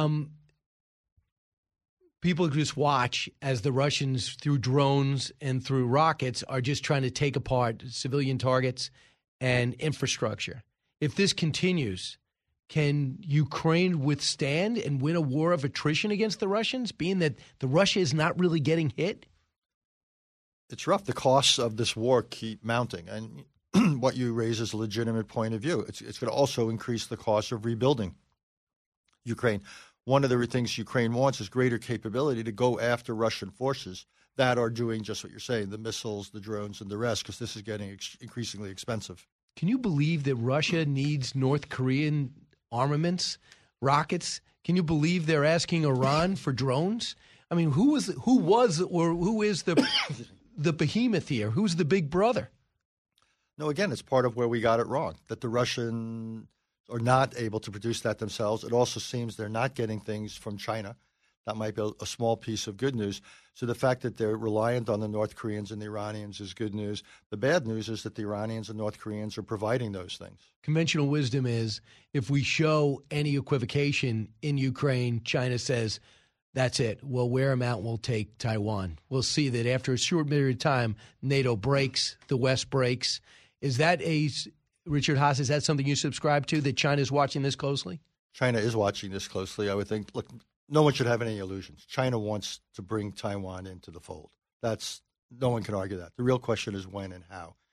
[SPEAKER 6] People just watch as the Russians, through drones and through rockets, are just trying to take apart civilian targets and infrastructure. If this continues, can Ukraine withstand and win a war of attrition against the Russians, being that the Russia is not really getting hit?
[SPEAKER 21] It's rough. The costs of this war keep mounting. And what you raise is a legitimate point of view. It's going to also increase the cost of rebuilding Ukraine. One of the things Ukraine wants is greater capability to go after Russian forces that are doing just what you're saying, the missiles, the drones, and the rest, because this is getting increasingly expensive.
[SPEAKER 6] Can you believe that Russia needs North Korean armaments, rockets? Can you believe they're asking Iran for drones? I mean, who is the behemoth here? Who's the big brother?
[SPEAKER 21] No, again, it's part of where we got it wrong, that the Russians are not able to produce that themselves. It also seems they're not getting things from China. That might be a small piece of good news. So the fact that they're reliant on the North Koreans and the Iranians is good news. The bad news is that the Iranians and North Koreans are providing those things. Conventional
[SPEAKER 6] wisdom is if we show any equivocation in Ukraine, China says, that's it. We'll wear them out. We'll take Taiwan. We'll see that after a short period of time, NATO breaks, the West breaks. Is that Richard Haass, is that something you subscribe to, that China is watching this closely?
[SPEAKER 21] China is watching this closely. I would think, look, no one should have any illusions. China wants to bring Taiwan into the fold. No one can argue that. The real question is when and how.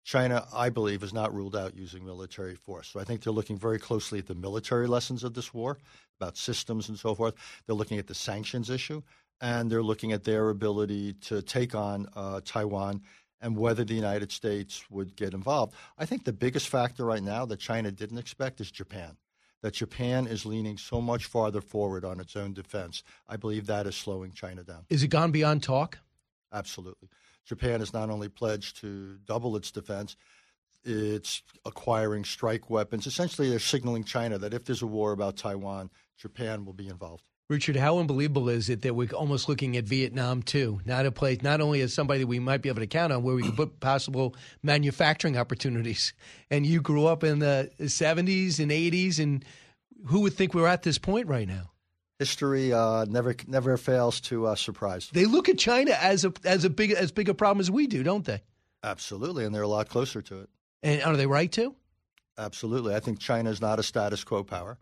[SPEAKER 21] China, I believe, has not ruled out using military force. So I think they're looking very closely at the military lessons of this war, about systems and so forth. They're looking at the sanctions issue, and they're looking at their ability to take on Taiwan and whether the United States would get involved. I think the biggest factor right now that China didn't expect is Japan, that Japan is leaning so much farther forward on its own defense. I believe that is slowing China down.
[SPEAKER 6] Is it gone beyond talk?
[SPEAKER 21] Absolutely. Japan has not only pledged to double its defense, it's acquiring strike weapons. Essentially, they're signaling China that if there's a war about Taiwan, Japan will be involved.
[SPEAKER 6] Richard, how unbelievable is it that we're almost looking at Vietnam, too? Not a place, not only as somebody that we might be able to count on where we can put possible manufacturing opportunities. And you grew up in the 70s and 80s, and who would think we're at this point right now?
[SPEAKER 21] History never fails to surprise.
[SPEAKER 6] They look at China as big a problem as we do, don't they?
[SPEAKER 21] Absolutely, and they're a lot closer to it.
[SPEAKER 6] And are they right to?
[SPEAKER 21] Absolutely. I think China is not a status quo power,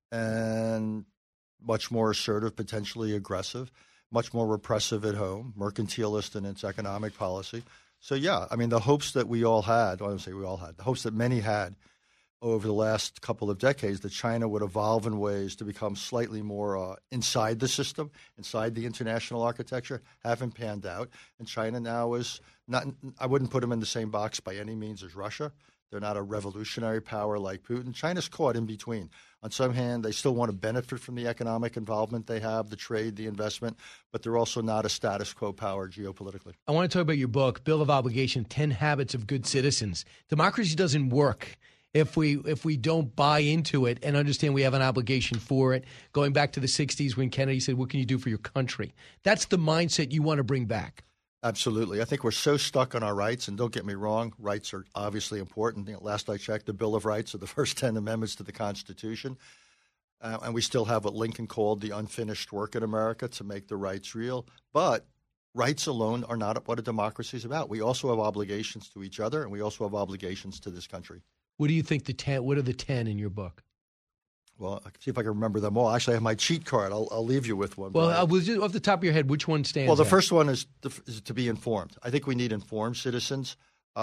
[SPEAKER 21] and much more assertive, potentially aggressive, much more repressive at home, mercantilist in its economic policy. So, yeah, I mean, the hopes that we all had, I don't say we all had, the hopes that many had over the last couple of decades that China would evolve in ways to become slightly more inside the system, inside the international architecture, haven't panned out. And China now is not – I wouldn't put them in the same box by any means as Russia. They're not a revolutionary power like Putin. China's caught in between. On some hand, they still want to benefit from the economic involvement they have, the trade, the investment, but they're also not a status quo power geopolitically.
[SPEAKER 6] I want to talk about your book, Bill of Obligation, 10 Habits of Good Citizens. Democracy doesn't work if we don't buy into it and understand we have an obligation for it. Going back to the 60s when Kennedy said, what can you do for your country? That's the mindset you want to bring back.
[SPEAKER 21] Absolutely. I think we're so stuck on our rights, and don't get me wrong, rights are obviously important. Last I checked, the Bill of Rights are the first 10 amendments to the Constitution, and we still have what Lincoln called the unfinished work in America to make the rights real. But rights alone are not what a democracy is about. We also have obligations to each other, and we also have obligations to this country.
[SPEAKER 6] What do you think what are the 10 in your book?
[SPEAKER 21] Well, I can see if I can remember them all. Actually, I have my cheat card. I'll leave you with one.
[SPEAKER 6] Well, just off the top of your head, which one stands out?
[SPEAKER 21] Well, the first one is to be informed. I think we need informed citizens.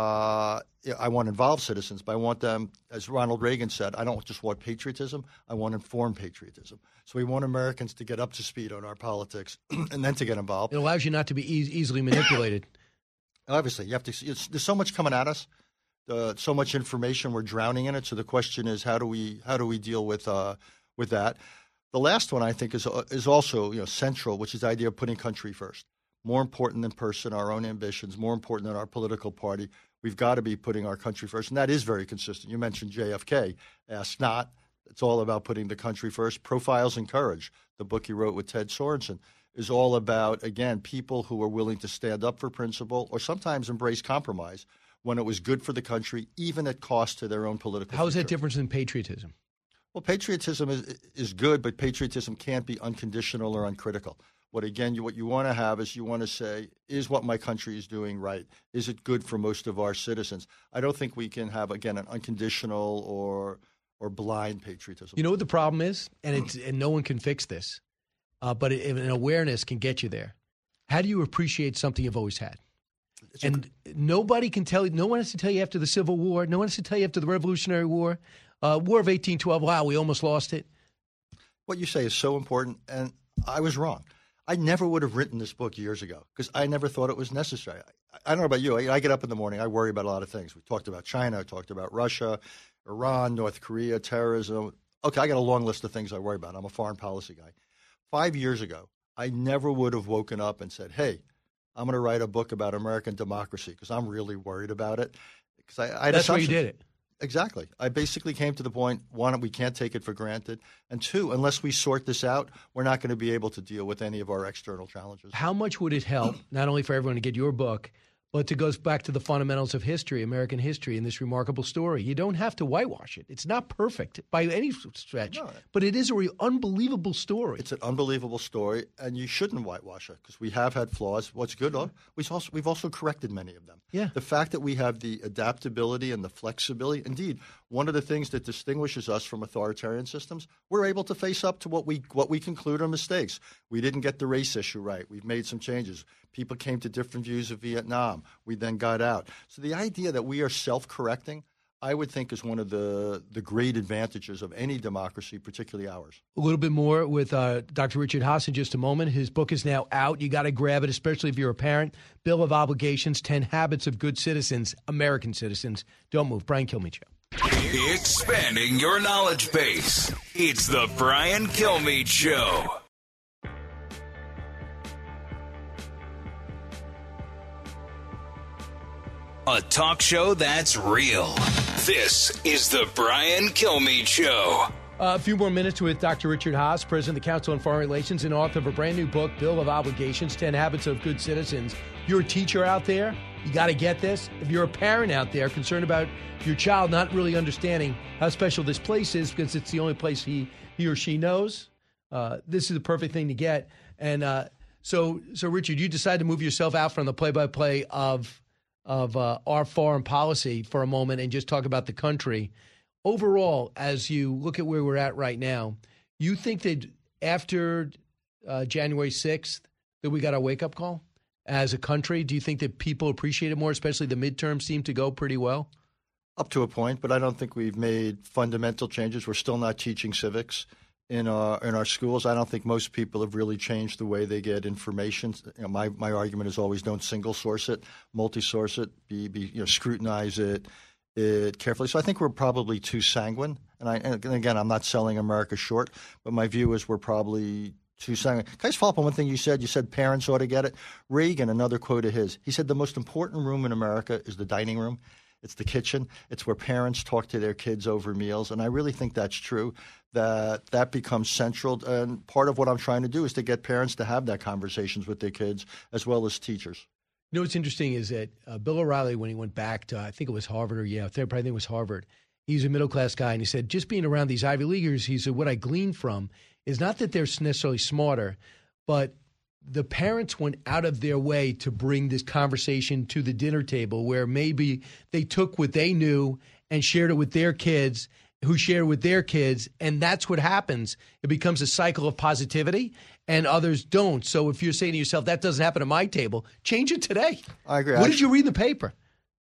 [SPEAKER 21] I want involved citizens, but I want them, as Ronald Reagan said, I don't just want patriotism. I want informed patriotism. So we want Americans to get up to speed on our politics and then to get involved.
[SPEAKER 6] It allows you not to be easily manipulated.
[SPEAKER 21] Obviously, you have to. There's so much coming at us. So much information, we're drowning in it. So the question is, how do we deal with that? The last one I think is also central, which is the idea of putting country first. More important than our own ambitions, more important than our political party. We've got to be putting our country first, and that is very consistent. You mentioned JFK. Ask not. It's all about putting the country first. Profiles in Courage, the book he wrote with Ted Sorensen, is all about, again, people who are willing to stand up for principle or sometimes embrace compromise when it was good for the country, even at cost to their own political
[SPEAKER 6] How is
[SPEAKER 21] future.
[SPEAKER 6] that different than patriotism?
[SPEAKER 21] Well, patriotism is good, but patriotism can't be unconditional or uncritical. What you want to have is you want to say, is what my country is doing right? Is it good for most of our citizens? I don't think we can have, again, an unconditional or blind patriotism.
[SPEAKER 6] You know what the problem is? And no one can fix this, but an awareness can get you there. How do you appreciate something you've always had? And nobody can tell you. No one has to tell you after the Civil War. No one has to tell you after the Revolutionary War. War of 1812. Wow, we almost lost it.
[SPEAKER 21] What you say is so important, and I was wrong. I never would have written this book years ago because I never thought it was necessary. I don't know about you. I get up in the morning. I worry about a lot of things. We talked about China. I talked about Russia, Iran, North Korea, terrorism. Okay, I got a long list of things I worry about. I'm a foreign policy guy. 5 years ago, I never would have woken up and said, hey, I'm going to write a book about American democracy because I'm really worried about it. Because
[SPEAKER 6] That's why you did it.
[SPEAKER 21] Exactly. I basically came to the point, one, we can't take it for granted, and two, unless we sort this out, we're not going to be able to deal with any of our external challenges.
[SPEAKER 6] How much would it help, not only for everyone to get your book, but it goes back to the fundamentals of history, American history, and this remarkable story. You don't have to whitewash it. It's not perfect by any stretch, but it is a unbelievable story.
[SPEAKER 21] It's an unbelievable story, and you shouldn't whitewash it because we have had flaws. What's good, we've also corrected many of them.
[SPEAKER 6] Yeah.
[SPEAKER 21] The fact that we have the adaptability and the flexibility, indeed, one of the things that distinguishes us from authoritarian systems, we're able to face up to what we conclude are mistakes. We didn't get the race issue right. We've made some changes. People came to different views of Vietnam. We then got out. So the idea that we are self-correcting, I would think, is one of the great advantages of any democracy, particularly ours.
[SPEAKER 6] A little bit more with Dr. Richard Haass in just a moment. His book is now out. You got to grab it, especially if you're a parent. Bill of Obligations, 10 Habits of Good Citizens, American Citizens. Don't move. Brian Kilmeade Show.
[SPEAKER 5] Expanding your knowledge base. It's the Brian Kilmeade Show. A talk show that's real. This is the Brian Kilmeade Show.
[SPEAKER 6] A few more minutes with Dr. Richard Haass, President of the Council on Foreign Relations and author of a brand new book, Bill of Obligations, 10 Habits of Good Citizens. If you're a teacher out there, you got to get this. If you're a parent out there concerned about your child not really understanding how special this place is because it's the only place he or she knows, this is the perfect thing to get. And so Richard, you decided to move yourself out from the play-by-play of our foreign policy for a moment and just talk about the country. Overall, as you look at where we're at right now, you think that after January 6th that we got a wake-up call as a country? Do you think that people appreciate it more, especially the midterms seem to go pretty well?
[SPEAKER 21] Up to a point, but I don't think we've made fundamental changes. We're still not teaching civics in our schools. I don't think most people have really changed the way they get information. My argument is always don't single source it, multi-source it, scrutinize it carefully. So I think we're probably too sanguine. And again, I'm not selling America short, but my view is we're probably too sanguine. Can I just follow up on one thing you said? You said parents ought to get it. Reagan, another quote of his, he said the most important room in America is the dining room. It's the kitchen. It's where parents talk to their kids over meals. And I really think that's true, that becomes central. And part of what I'm trying to do is to get parents to have that conversations with their kids as well as teachers.
[SPEAKER 6] You know what's interesting is that Bill O'Reilly, when he went back to, I think it was Harvard or Yale, I think it was Harvard, he's a middle-class guy, and he said, just being around these Ivy Leaguers, he said, what I gleaned from is not that they're necessarily smarter, but the parents went out of their way to bring this conversation to the dinner table where maybe they took what they knew and shared it with their kids, who shared with their kids, and that's what happens. It becomes a cycle of positivity, and others don't. So if you're saying to yourself, that doesn't happen at my table, change it today.
[SPEAKER 21] I agree.
[SPEAKER 6] What did you read in the paper?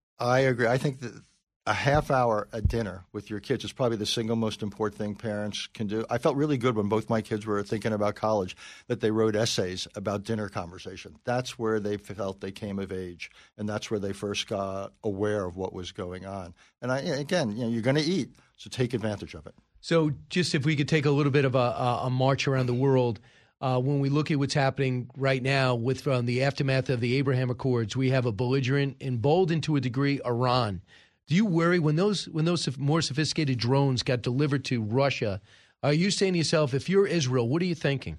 [SPEAKER 21] I agree. I think that a half hour at dinner with your kids is probably the single most important thing parents can do. I felt really good when both my kids were thinking about college that they wrote essays about dinner conversation. That's where they felt they came of age, and that's where they first got aware of what was going on. And again, you're going to eat, so take advantage of it. So
[SPEAKER 6] just if we could take a little bit of a march around the world, when we look at what's happening right now with the aftermath of the Abraham Accords, we have a belligerent, emboldened to a degree, Iran. Do you worry when those more sophisticated drones got delivered to Russia? Are you saying to yourself, if you're Israel, what are you thinking?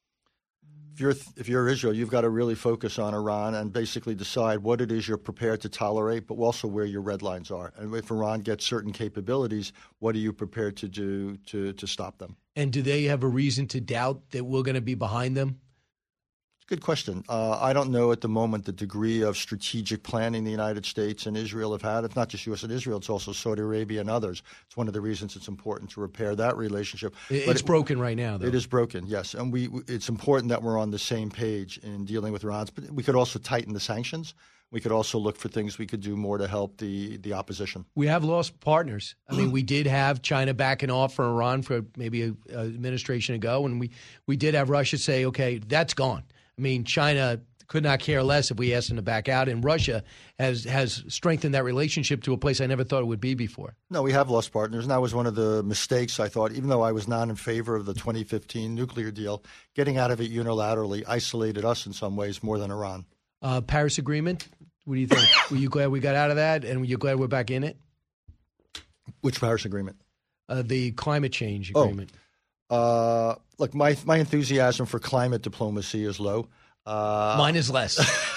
[SPEAKER 6] If you're Israel, you've got to really focus on Iran and basically decide what it is you're prepared to tolerate, but also where your red lines are. And if Iran gets certain capabilities, what are you prepared to do to stop them? And do they have a reason to doubt that we're going to be behind them? Good question. I don't know at the moment the degree of strategic planning the United States and Israel have had. It's not just U.S. and Israel. It's also Saudi Arabia and others. It's one of the reasons it's important to repair that relationship. It's broken right now, though. It is broken, yes. And it's important that we're on the same page in dealing with Iran. But we could also tighten the sanctions. We could also look for things we could do more to help the opposition. We have lost partners. I mean, we did have China backing off for Iran for maybe an administration ago, and we did have Russia say, okay, that's gone. I mean, China could not care less if we asked them to back out, and Russia has strengthened that relationship to a place I never thought it would be before. No, we have lost partners, and that was one of the mistakes I thought, even though I was not in favor of the 2015 nuclear deal, getting out of it unilaterally isolated us in some ways more than Iran. Paris Agreement, what do you think? Were you glad we got out of that, and were you glad we're back in it? Which Paris Agreement? The climate change agreement. Look, my enthusiasm for climate diplomacy is low. Mine is less.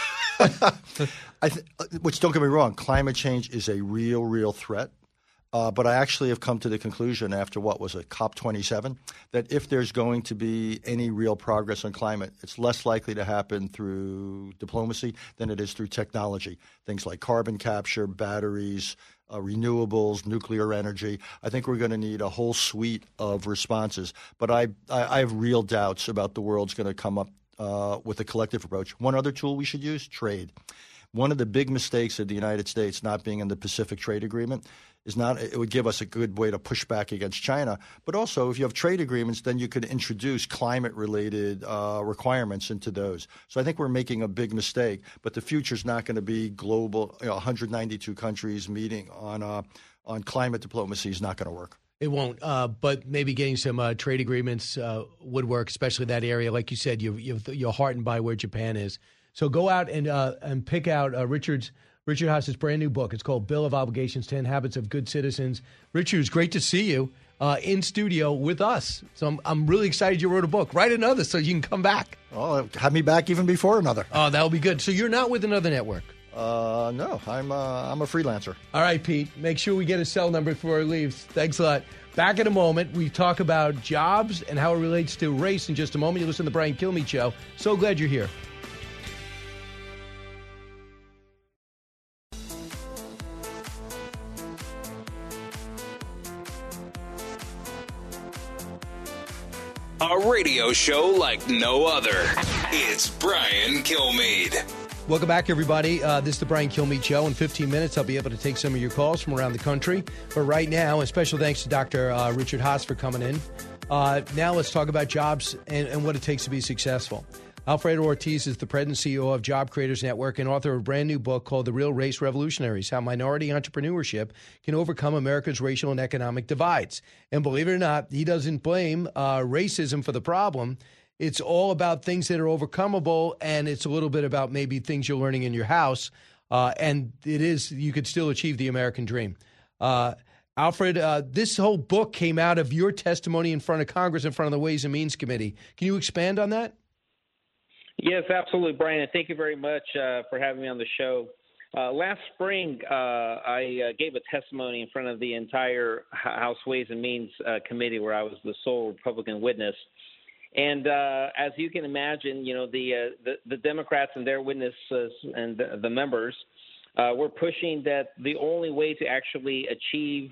[SPEAKER 6] Which, don't get me wrong, climate change is a real threat. But I actually have come to the conclusion after COP27, that if there's going to be any real progress on climate, it's less likely to happen through diplomacy than it is through technology. Things like carbon capture, batteries,
[SPEAKER 21] renewables, nuclear energy. I think we're going to need a whole suite of responses. But I have real doubts about the world's going to come up with a collective approach. One other tool we should use, trade. One of the big mistakes of the United States not being in the Pacific Trade Agreement is not – it would give us a good way to push back against China. But also, if you have trade agreements, then you could introduce climate-related requirements into those. So I think we're making a big mistake. But the future's not going to be global. 192 countries meeting on climate diplomacy is not going to work.
[SPEAKER 6] It won't, but maybe getting some trade agreements would work, especially that area. Like you said, you're heartened by where Japan is. So go out and pick out Richard Haass's brand new book. It's called Bill of Obligations, 10 Habits of Good Citizens. Richard, it's great to see you in studio with us. So I'm really excited you wrote a book. Write another so you can come back.
[SPEAKER 21] Oh, have me back even before another.
[SPEAKER 6] Oh, that'll be good. So you're not with another network?
[SPEAKER 21] No, I'm a freelancer.
[SPEAKER 6] All right, Pete. Make sure we get his cell number before he leaves. Thanks a lot. Back in a moment, we talk about jobs and how it relates to race in just a moment. You listen to the Brian Kilmeade Show. So glad you're here.
[SPEAKER 5] A radio show like no other. It's Brian Kilmeade.
[SPEAKER 6] Welcome back, everybody. This is the Brian Kilmeade Show. In 15 minutes, I'll be able to take some of your calls from around the country. But right now, a special thanks to Dr. Richard Haass for coming in. Now let's talk about jobs and what it takes to be successful. Alfredo Ortiz is the president and CEO of Job Creators Network and author of a brand new book called The Real Race Revolutionaries, How Minority Entrepreneurship Can Overcome America's Racial and Economic Divides. And believe it or not, he doesn't blame racism for the problem. It's all about things that are overcomable, and it's a little bit about maybe things you're learning in your house. And it is, you could still achieve the American dream. Alfred, this whole book came out of your testimony in front of Congress, in front of the Ways and Means Committee. Can you expand on that?
[SPEAKER 1] Yes, absolutely, Brian. And thank you very much for having me on the show. Last spring, I gave a testimony in front of the entire House Ways and Means Committee, where I was the sole Republican witness. And as you can imagine, you know, the Democrats and their witnesses and the members were pushing that the only way to actually achieve,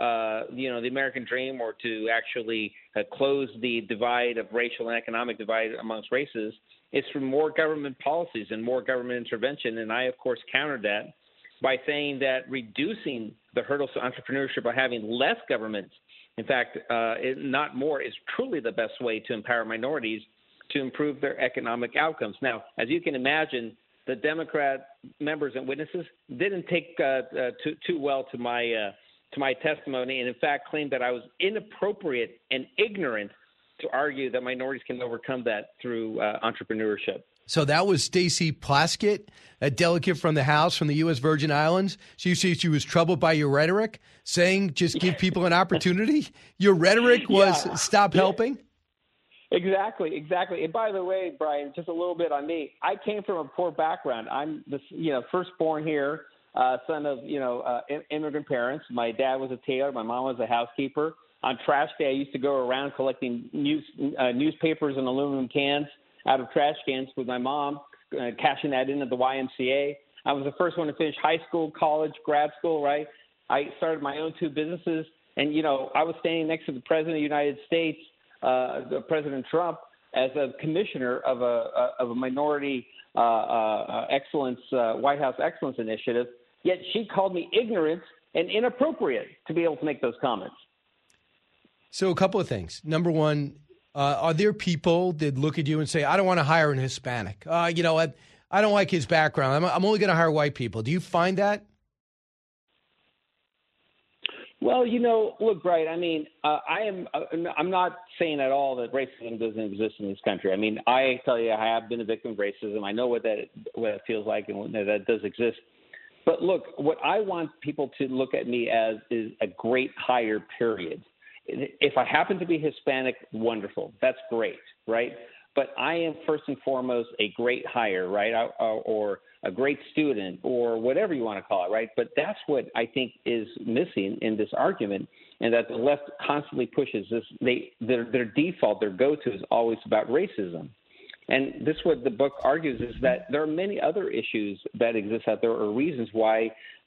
[SPEAKER 1] the American dream, or to actually close the divide of racial and economic divide amongst races, is through more government policies and more government intervention. And I, of course, countered that by saying that reducing the hurdles to entrepreneurship by having less government, in fact, not more, is truly the best way to empower minorities to improve their economic outcomes. Now, as you can imagine, the Democrat members and witnesses didn't take too well to my testimony, and in fact claimed that I was inappropriate and ignorant to argue that minorities can overcome that through entrepreneurship.
[SPEAKER 6] So that was Stacey Plaskett, a delegate from the House from the U.S. Virgin Islands. She was troubled by your rhetoric, saying just give people an opportunity. Your rhetoric was stop helping?
[SPEAKER 1] Exactly. And by the way, Brian, just a little bit on me. I came from a poor background. I'm the firstborn here, son of immigrant parents. My dad was a tailor. My mom was a housekeeper. On trash day, I used to go around collecting newspapers and aluminum cans out of trash cans with my mom, cashing that in at the YMCA. I was the first one to finish high school, college, grad school, right? I started my own two businesses. And, I was standing next to the President of the United States, President Trump, as a commissioner of a minority excellence, White House excellence initiative. Yet she called me ignorant and inappropriate to be able to make those comments.
[SPEAKER 6] So a couple of things. Number one, are there people that look at you and say, I don't want to hire an Hispanic? I don't like his background. I'm only going to hire white people. Do you find that?
[SPEAKER 1] Well, look, Brian, I mean, I'm not saying at all that racism doesn't exist in this country. I mean, I tell you, I have been a victim of racism. I know what it feels like and that does exist. But look, what I want people to look at me as is a great hire, period. If I happen to be Hispanic, wonderful. That's great, right? But I am first and foremost a great hire, right? Or a great student, or whatever you want to call it, right? But that's what I think is missing in this argument, and that the left constantly pushes this. Their default, their go-to is always about racism. And this is what the book argues, is that there are many other issues that exist out there, or reasons why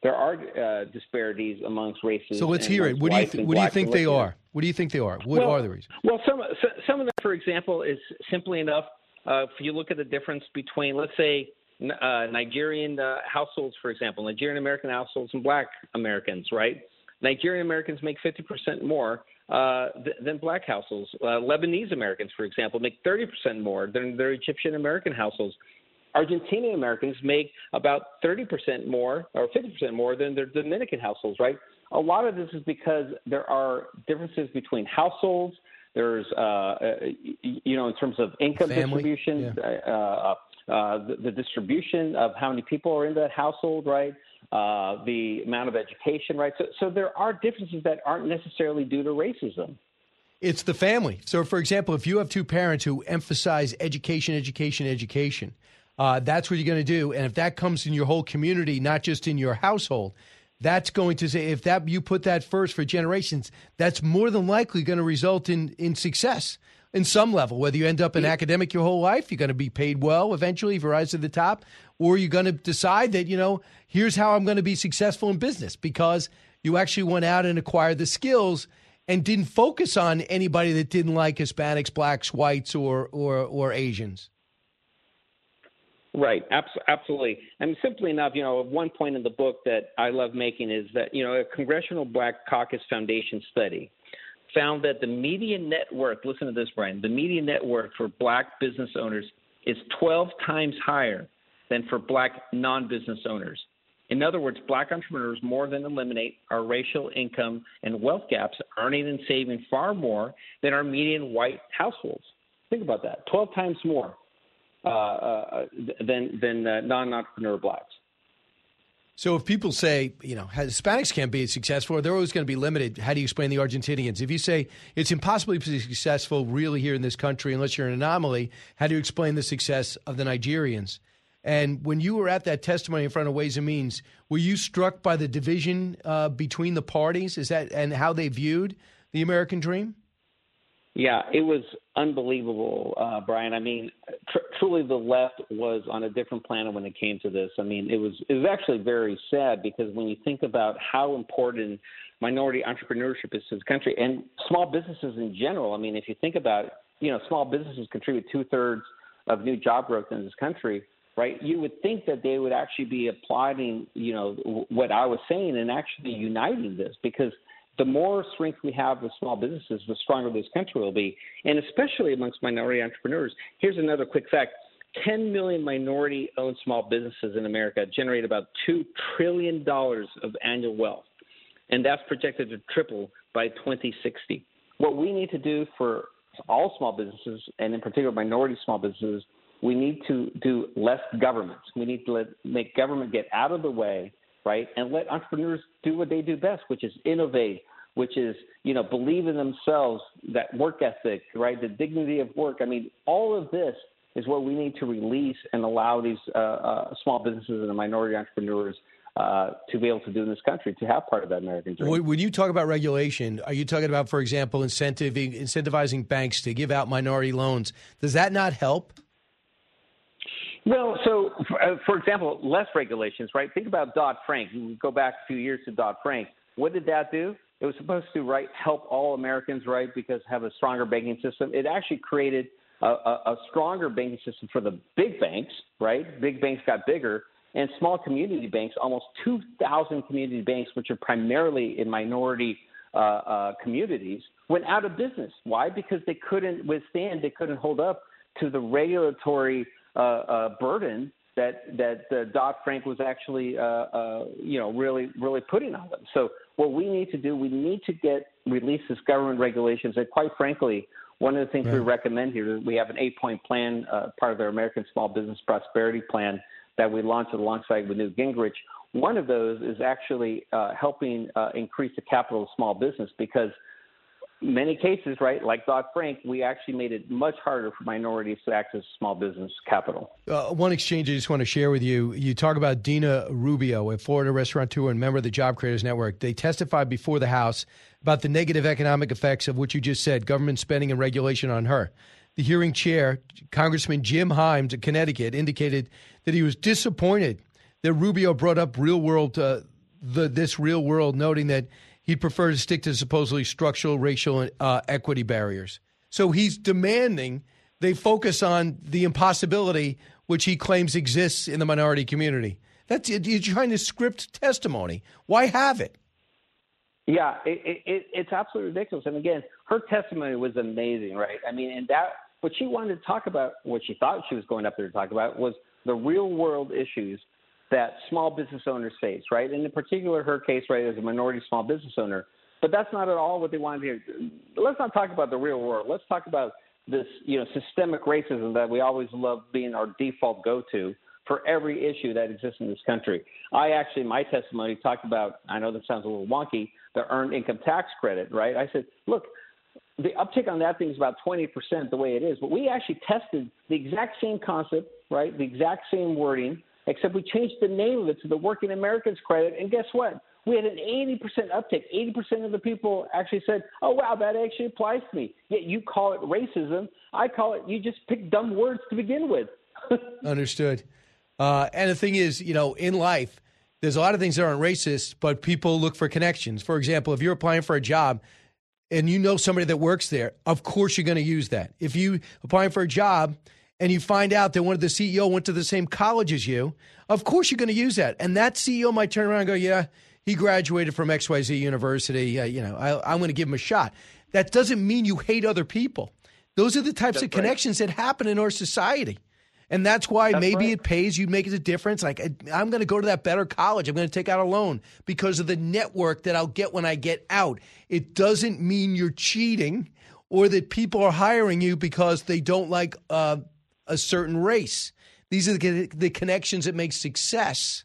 [SPEAKER 1] there are disparities amongst races.
[SPEAKER 6] So let's hear it. What do you think they are? What do you think they are? What are the reasons?
[SPEAKER 1] Well, some of them, for example, is simply enough. If you look at the difference between, let's say, Nigerian households, for example, Nigerian American households and Black Americans, right? Nigerian Americans make 50% more than Black households. Lebanese Americans, for example, make 30% more than their Egyptian American households. Argentinian Americans make about 30% more or 50% more than their Dominican households, right? A lot of this is because there are differences between households. There's, in terms of income distribution, the distribution of how many people are in that household, right? The amount of education, right? So there are differences that aren't necessarily due to racism.
[SPEAKER 6] It's the family. So, for example, if you have two parents who emphasize education, that's what you're going to do. And if that comes in your whole community, not just in your household, that's going to say, if that you put that first for generations, that's more than likely going to result in success in some level. Whether you end up an academic your whole life, you're going to be paid well eventually if you rise to the top, or you're going to decide that, here's how I'm going to be successful in business, because you actually went out and acquired the skills and didn't focus on anybody that didn't like Hispanics, blacks, whites, or Asians.
[SPEAKER 1] Right, absolutely. And simply enough, one point in the book that I love making is that, a Congressional Black Caucus Foundation study found that the median net worth, listen to this, Brian, the median net worth for Black business owners is 12 times higher than for Black non-business owners. In other words, Black entrepreneurs more than eliminate our racial income and wealth gaps, earning and saving far more than our median white households. Think about that, 12 times more than non-entrepreneur Blacks.
[SPEAKER 6] So if people say, Hispanics can't be successful, they're always going to be limited, how do you explain the Argentinians? If you say it's impossible to be successful really here in this country unless you're an anomaly, how do you explain the success of the Nigerians? And when you were at that testimony in front of Ways and Means, were you struck by the division between the parties? And how they viewed the American dream?
[SPEAKER 1] Yeah, it was unbelievable, Brian. I mean, truly the left was on a different planet when it came to this. I mean, it was actually very sad, because when you think about how important minority entrepreneurship is to the country and small businesses in general, I mean, if you think about it, small businesses contribute 2/3 of new job growth in this country, right? You would think that they would actually be applauding, what I was saying and actually uniting this, because the more strength we have with small businesses, the stronger this country will be, and especially amongst minority entrepreneurs. Here's another quick fact. 10 million minority-owned small businesses in America generate about $2 trillion of annual wealth, and that's projected to triple by 2060. What we need to do for all small businesses, and in particular minority small businesses, we need to do less government. We need to make government get out of the way, right, and let entrepreneurs do what they do best, which is innovate, which is, believe in themselves, that work ethic, right, the dignity of work. I mean, all of this is what we need to release and allow these small businesses and the minority entrepreneurs to be able to do in this country, to have part of that American dream.
[SPEAKER 6] When you talk about regulation, are you talking about, for example, incentivizing banks to give out minority loans? Does that not help?
[SPEAKER 1] Well, so, for example, less regulations, right? Think about Dodd-Frank. You go back a few years to Dodd-Frank. What did that do? It was supposed to, right, help all Americans, right, because have a stronger banking system. It actually created a stronger banking system for the big banks, right? Big banks got bigger, and small community banks, almost 2,000 community banks, which are primarily in minority communities, went out of business. Why? Because they couldn't hold up to the regulatory burden that Dodd-Frank was actually, really putting on them. So what we need to do, we need to release this government regulations. And quite frankly, one of the things we recommend here, we have an 8-point plan, part of their American Small Business Prosperity Plan that we launched alongside with Newt Gingrich. One of those is actually helping increase the capital of small business, because many cases, right, like Dodd-Frank, we actually made it much harder for minorities to access small business capital.
[SPEAKER 6] One exchange I just want to share with you. You talk about Dina Rubio, a Florida restaurateur and member of the Job Creators Network. They testified before the House about the negative economic effects of what you just said, government spending and regulation on her. The hearing chair, Congressman Jim Himes of Connecticut, indicated that he was disappointed that Rubio brought up real-world this real world, noting that he'd prefer to stick to supposedly structural racial equity barriers. So he's demanding they focus on the impossibility which he claims exists in the minority community. You're trying to script testimony. Why have it?
[SPEAKER 1] Yeah, it's absolutely ridiculous. And again, her testimony was amazing, right? I mean, and that what she wanted to talk about, what she thought she was going up there to talk about, was the real world issues that small business owners face, right? And in particular, her case, right, as a minority small business owner. But that's not at all what they wanted to hear. Let's not talk about the real world. Let's talk about this, systemic racism that we always love being our default go-to for every issue that exists in this country. My testimony talked about, I know that sounds a little wonky, the earned income tax credit, right? I said, look, the uptick on that thing is about 20% the way it is, but we actually tested the exact same concept, right, the exact same wording, except we changed the name of it to the Working Americans Credit, and guess what? We had an 80% uptick. 80% of the people actually said, oh, wow, that actually applies to me. Yet you call it racism. I call it you just pick dumb words to begin with.
[SPEAKER 6] Understood. And the thing is, in life, there's a lot of things that aren't racist, but people look for connections. For example, if you're applying for a job and you know somebody that works there, of course you're going to use that. If you applying for a job and you find out that one of the CEO went to the same college as you, of course you're going to use that. And that CEO might turn around and go, yeah, he graduated from XYZ University. I'm going to give him a shot. That doesn't mean you hate other people. Those are the types of connections that happen in our society. And that's why it pays you, make it a difference. Like, I'm going to go to that better college. I'm going to take out a loan because of the network that I'll get when I get out. It doesn't mean you're cheating or that people are hiring you because they don't like a certain race. These are the connections that make success.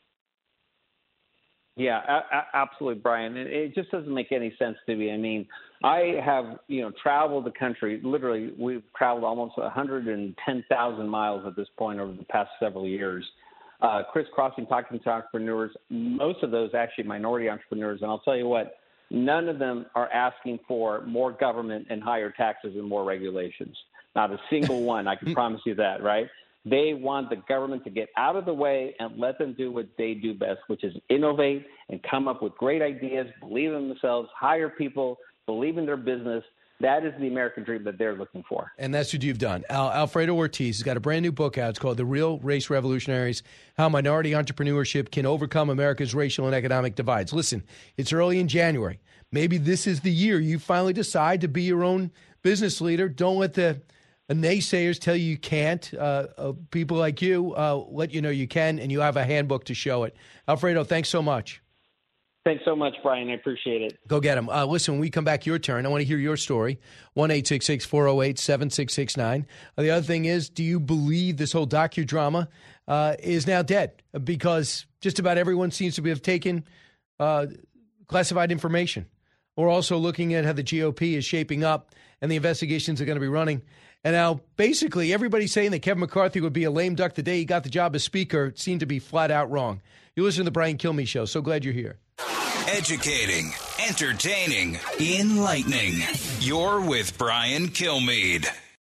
[SPEAKER 1] Yeah, absolutely, Brian. It just doesn't make any sense to me. I mean, I have, traveled the country. Literally, we've traveled almost 110,000 miles at this point over the past several years, crisscrossing, talking to entrepreneurs, most of those actually minority entrepreneurs. And I'll tell you what, none of them are asking for more government and higher taxes and more regulations. Not a single one. I can promise you that, right? They want the government to get out of the way and let them do what they do best, which is innovate and come up with great ideas, believe in themselves, hire people, believe in their business. That is the American dream that they're looking for.
[SPEAKER 6] And that's what you've done. Alfredo Ortiz has got a brand new book out. It's called The Real Race Revolutionaries, How Minority Entrepreneurship Can Overcome America's Racial and Economic Divides. Listen, it's early in January. Maybe this is the year you finally decide to be your own business leader. Don't let the naysayers tell you can't. People like you let you know you can, and you have a handbook to show it. Alfredo, thanks so much.
[SPEAKER 1] Thanks so much, Brian. I appreciate it.
[SPEAKER 6] Go get him. Listen, when we come back, your turn. I want to hear your story. 1-866-408-7669. The other thing is, do you believe this whole docudrama is now dead? Because just about everyone seems to have taken classified information. We're also looking at how the GOP is shaping up and the investigations are going to be running. And now, basically, everybody saying that Kevin McCarthy would be a lame duck the day he got the job as Speaker seemed to be flat out wrong. You listen to the Brian Kilmeade Show. So glad you're here.
[SPEAKER 5] Educating, entertaining, enlightening. You're with Brian Kilmeade.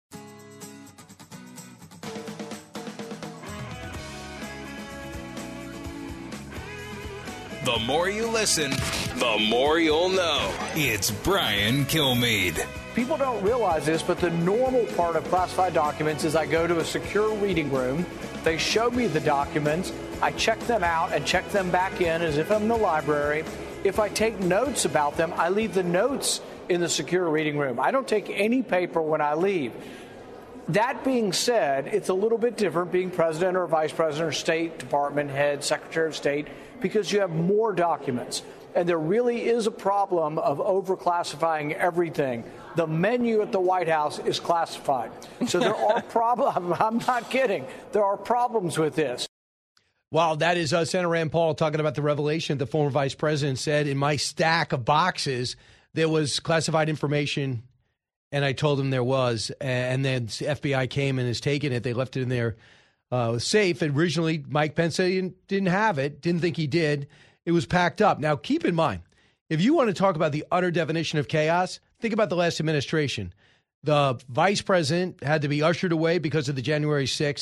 [SPEAKER 5] The more you listen, the more you'll know. It's Brian Kilmeade.
[SPEAKER 2] People don't realize this, but the normal part of classified documents is I go to a secure reading room. They show me the documents. I check them out and check them back in as if I'm in the library. If I take notes about them, I leave the notes in the secure reading room. I don't take any paper when I leave. That being said, it's a little bit different being president or vice president or State Department head, Secretary of State, because you have more documents. And there really is a problem of overclassifying everything. The menu at the White House is classified. So there are problems. I'm not kidding. There are problems with this.
[SPEAKER 6] Wow, that is Senator Rand Paul talking about the revelation the former vice president said, in my stack of boxes, there was classified information, and I told him there was. And then the FBI came and has taken it. They left it in their safe. And originally, Mike Pence said didn't have it, didn't think he did. It was packed up. Now, keep in mind, if you want to talk about the utter definition of chaos, think about the last administration. The vice president had to be ushered away because of the January 6th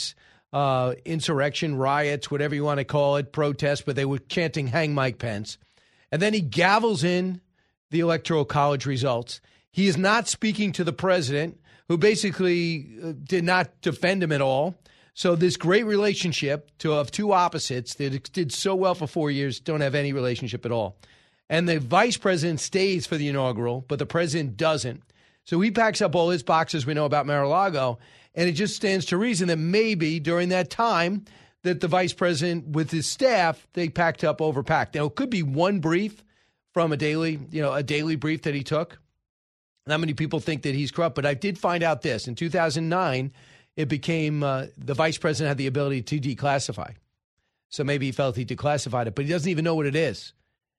[SPEAKER 6] insurrection, riots, whatever you want to call it, protests, but they were chanting, "Hang Mike Pence." And then he gavels in the Electoral College results. He is not speaking to the president, who basically did not defend him at all. So this great relationship of two opposites that did so well for 4 years don't have any relationship at all. And the vice president stays for the inaugural, but the president doesn't. So he packs up all his boxes we know about Mar-a-Lago, and it just stands to reason that maybe during that time that the vice president with his staff, they packed up, overpacked. Now, it could be one brief from a daily brief that he took. Not many people think that he's corrupt, but I did find out this. In 2009, it became the vice president had the ability to declassify. So maybe he felt he declassified it, but he doesn't even know what it is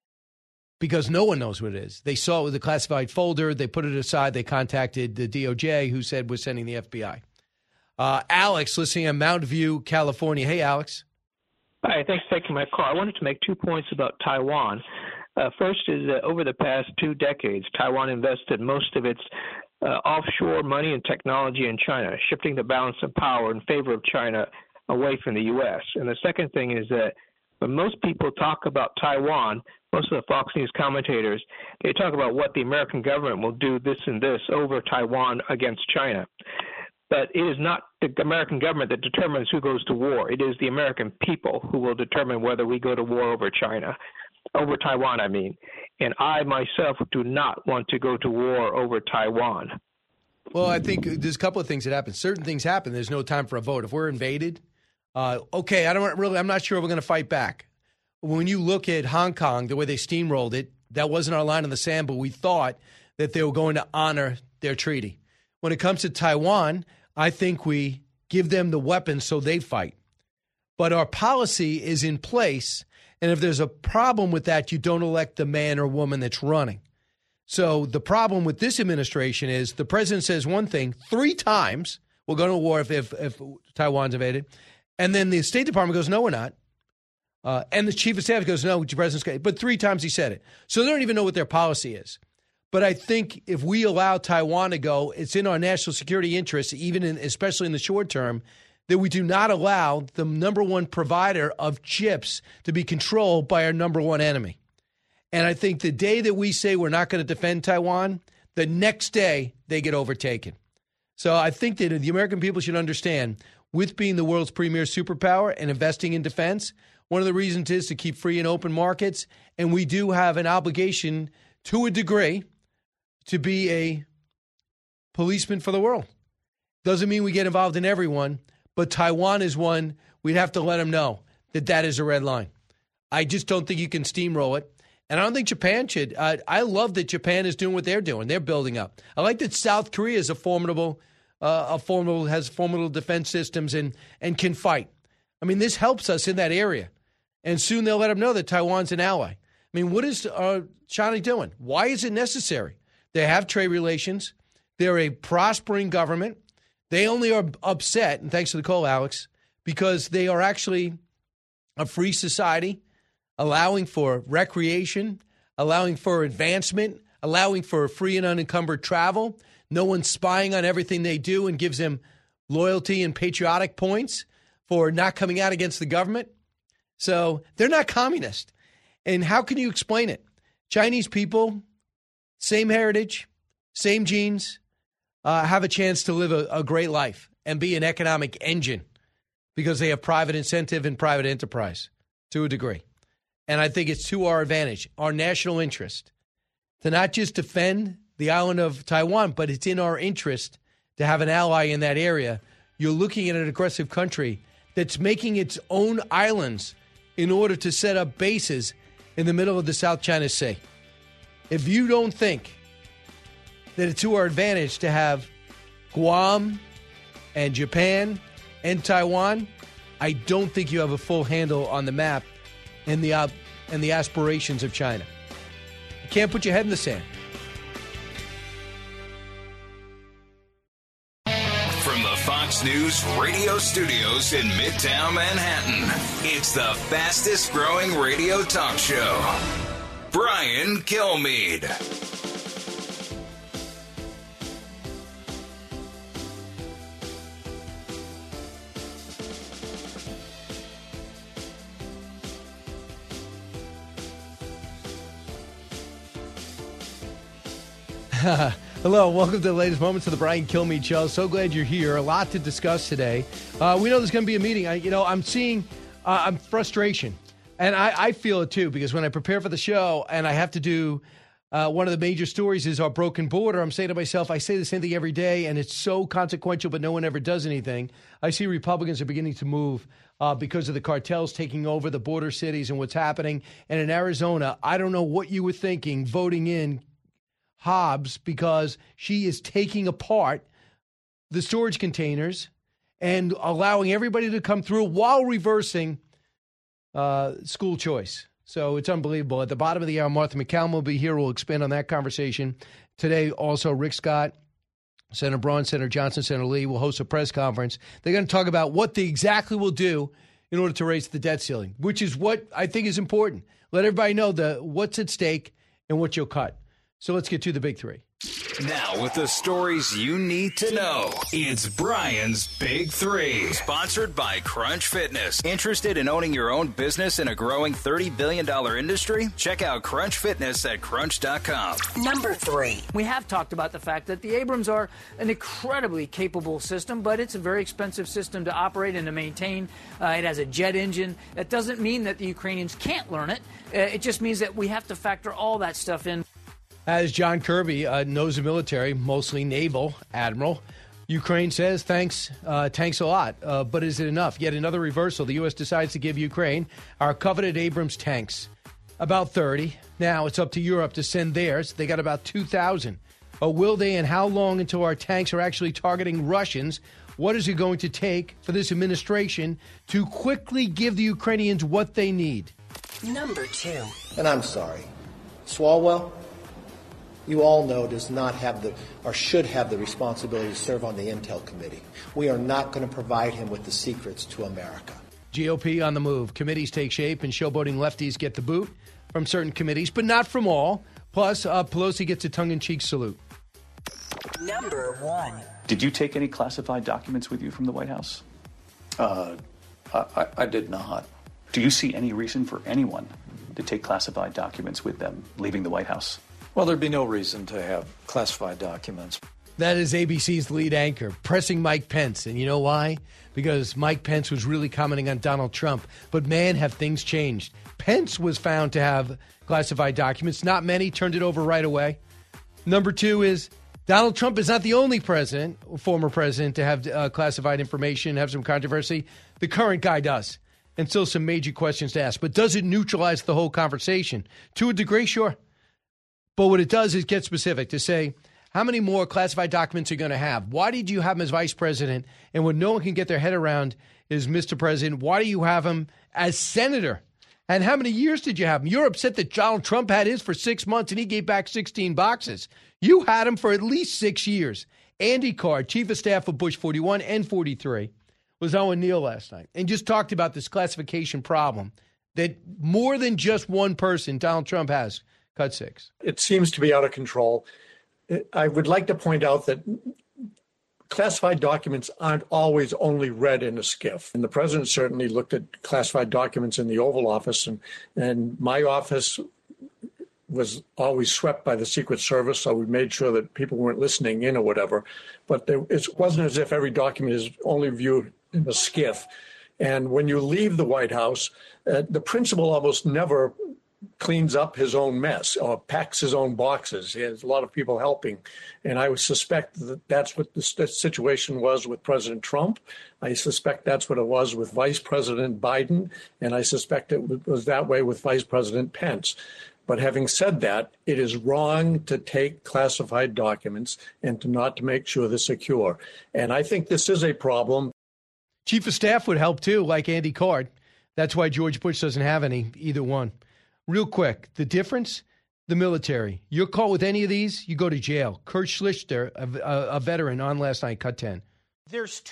[SPEAKER 6] because no one knows what it is. They saw it with a classified folder. They put it aside. They contacted the DOJ, who said we're sending the FBI. Alex, listening in Mountain View, California. Hey, Alex.
[SPEAKER 4] Hi, thanks for taking my call. I wanted to make 2 points about Taiwan. First is that over the past 2 decades, Taiwan invested most of its offshore money and technology in China, shifting the balance of power in favor of China away from the U.S. And the second thing is that when most people talk about Taiwan, most of the Fox News commentators, they talk about what the American government will do this and this over Taiwan against China. But it is not the American government that determines who goes to war. It is the American people who will determine whether we go to war over China. Over Taiwan, I mean. And I myself do not want to go to war over Taiwan.
[SPEAKER 6] Well, I think there's a couple of things that happen. Certain things happen. There's no time for a vote. If we're invaded, I'm not sure we're going to fight back. When you look at Hong Kong, the way they steamrolled it, that wasn't our line in the sand, but we thought that they were going to honor their treaty. When it comes to Taiwan, I think we give them the weapons so they fight. But our policy is in place. And if there's a problem with that, you don't elect the man or woman that's running. So the problem with this administration is the president says one thing 3 times, we'll go to war if Taiwan's invaded. And then the State Department goes, no, we're not. And the chief of staff goes, no, the president's. But 3 times he said it. So they don't even know what their policy is. But I think if we allow Taiwan to go, it's in our national security interest, especially in the short term, that we do not allow the number one provider of chips to be controlled by our number one enemy. And I think the day that we say we're not going to defend Taiwan, the next day they get overtaken. So I think that the American people should understand, with being the world's premier superpower and investing in defense, one of the reasons is to keep free and open markets. And we do have an obligation, to a degree, to be a policeman for the world. Doesn't mean we get involved in everyone. But Taiwan is one we'd have to let them know that is a red line. I just don't think you can steamroll it. And I don't think Japan should. I love that Japan is doing what they're doing. They're building up. I like that South Korea is has formidable defense systems and can fight. I mean, this helps us in that area. And soon they'll let them know that Taiwan's an ally. I mean, what is China doing? Why is it necessary? They have trade relations. They're a prospering government. They only are upset, and thanks for the call, Alex, because they are actually a free society, allowing for recreation, allowing for advancement, allowing for free and unencumbered travel. No one's spying on everything they do and gives them loyalty and patriotic points for not coming out against the government. So they're not communist. And how can you explain it? Chinese people, same heritage, same genes, have a chance to live a great life and be an economic engine because they have private incentive and private enterprise to a degree. And I think it's to our advantage, our national interest, to not just defend the island of Taiwan, but it's in our interest to have an ally in that area. You're looking at an aggressive country that's making its own islands in order to set up bases in the middle of the South China Sea. If you don't think that it's to our advantage to have Guam and Japan and Taiwan, I don't think you have a full handle on the map and the aspirations of China. You can't put your head in the sand.
[SPEAKER 5] From the Fox News radio studios in Midtown Manhattan, it's the fastest growing radio talk show. Brian Kilmeade.
[SPEAKER 6] Hello, welcome to the latest moments of the Brian Kilmeade Show. So glad you're here. A lot to discuss today. We know there's going to be a meeting. I'm seeing frustration, and I feel it too, because when I prepare for the show and I have to do one of the major stories is our broken border, I'm saying to myself, I say the same thing every day, and it's so consequential, but no one ever does anything. I see Republicans are beginning to move because of the cartels taking over the border cities and what's happening. And in Arizona, I don't know what you were thinking voting in Hobbs, because she is taking apart the storage containers and allowing everybody to come through while reversing school choice. So it's unbelievable. At the bottom of the hour, Martha McCallum will be here. We'll expand on that conversation. Today, also, Rick Scott, Senator Braun, Senator Johnson, Senator Lee will host a press conference. They're going to talk about what they exactly will do in order to raise the debt ceiling, which is what I think is important. Let everybody know what's at stake and what you'll cut. So let's get to the big three.
[SPEAKER 5] Now, with the stories you need to know, it's Brian's Big Three. Sponsored by Crunch Fitness. Interested in owning your own business in a growing $30 billion industry? Check out Crunch Fitness at crunch.com.
[SPEAKER 7] Number 3. We have talked about the fact that the Abrams are an incredibly capable system, but it's a very expensive system to operate and to maintain. It has a jet engine. That doesn't mean that the Ukrainians can't learn it. It just means that we have to factor all that stuff in.
[SPEAKER 6] As John Kirby knows the military, mostly naval admiral, Ukraine says thanks a lot. But is it enough? Yet another reversal. The U.S. decides to give Ukraine our coveted Abrams tanks, about 30. Now it's up to Europe to send theirs. They got about 2,000. Will they, and how long until our tanks are actually targeting Russians? What is it going to take for this administration to quickly give the Ukrainians what they need?
[SPEAKER 8] Number 2. And I'm sorry, Swalwell, you all know, does not have or should have the responsibility to serve on the Intel Committee. We are not going to provide him with the secrets to America.
[SPEAKER 6] GOP on the move. Committees take shape and showboating lefties get the boot from certain committees, but not from all. Plus, Pelosi gets a tongue-in-cheek salute.
[SPEAKER 9] Number 1. Did you take any classified documents with you from the White House?
[SPEAKER 10] I did not.
[SPEAKER 9] Do you see any reason for anyone to take classified documents with them leaving the White House?
[SPEAKER 10] Well, there'd be no reason to have classified documents.
[SPEAKER 6] That is ABC's lead anchor, pressing Mike Pence. And you know why? Because Mike Pence was really commenting on Donald Trump. But man, have things changed. Pence was found to have classified documents. Not many, turned it over right away. Number 2 is Donald Trump is not the only former president, to have classified information, have some controversy. The current guy does. And still some major questions to ask. But does it neutralize the whole conversation? To a degree, sure. But what it does is get specific to say, how many more classified documents are you going to have? Why did you have him as vice president? And what no one can get their head around is, Mr. President, why do you have him as senator? And how many years did you have him? You're upset that Donald Trump had his for 6 months and he gave back 16 boxes. You had him for at least 6 years. Andy Card, chief of staff of Bush 41 and 43, was on with Neil last night and just talked about this classification problem that more than just one person, Donald Trump, has. Cut 6.
[SPEAKER 3] It seems to be out of control. I would like to point out that classified documents aren't always only read in a SCIF. And the president certainly looked at classified documents in the Oval Office, and my office was always swept by the Secret Service, so we made sure that people weren't listening in or whatever. But it wasn't as if every document is only viewed in a SCIF. And when you leave the White House, the principal almost never cleans up his own mess or packs his own boxes. He has a lot of people helping. And I would suspect that that's what the situation was with President Trump. I suspect that's what it was with Vice President Biden. And I suspect it was that way with Vice President Pence. But having said that, it is wrong to take classified documents and not to make sure they're secure. And I think this is a problem.
[SPEAKER 6] Chief of Staff would help too, like Andy Card. That's why George Bush doesn't have either one. Real quick, the difference, the military. You're caught with any of these, you go to jail. Kurt Schlichter, a veteran, on last night, cut 10.
[SPEAKER 22] There's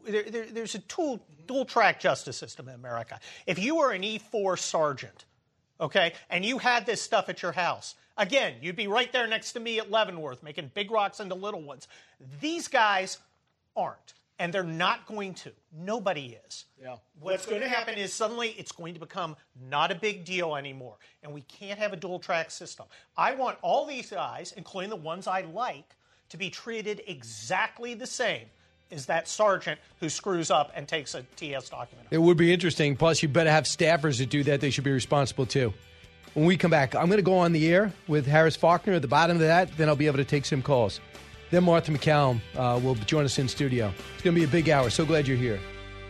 [SPEAKER 22] a dual-track justice system in America. If you were an E4 sergeant, okay, and you had this stuff at your house, again, you'd be right there next to me at Leavenworth making big rocks into little ones. These guys aren't. And they're not going to. Nobody is.
[SPEAKER 2] Yeah.
[SPEAKER 22] What's going to happen is suddenly it's going to become not a big deal anymore. And we can't have a dual track system. I want all these guys, including the ones I like, to be treated exactly the same as that sergeant who screws up and takes a TS document.
[SPEAKER 6] It would be interesting. Plus, you better have staffers that do that. They should be responsible, too. When we come back, I'm going to go on the air with Harris Faulkner at the bottom of that. Then I'll be able to take some calls. Then Martha MacCallum will join us in studio. It's going to be a big hour. So glad you're here.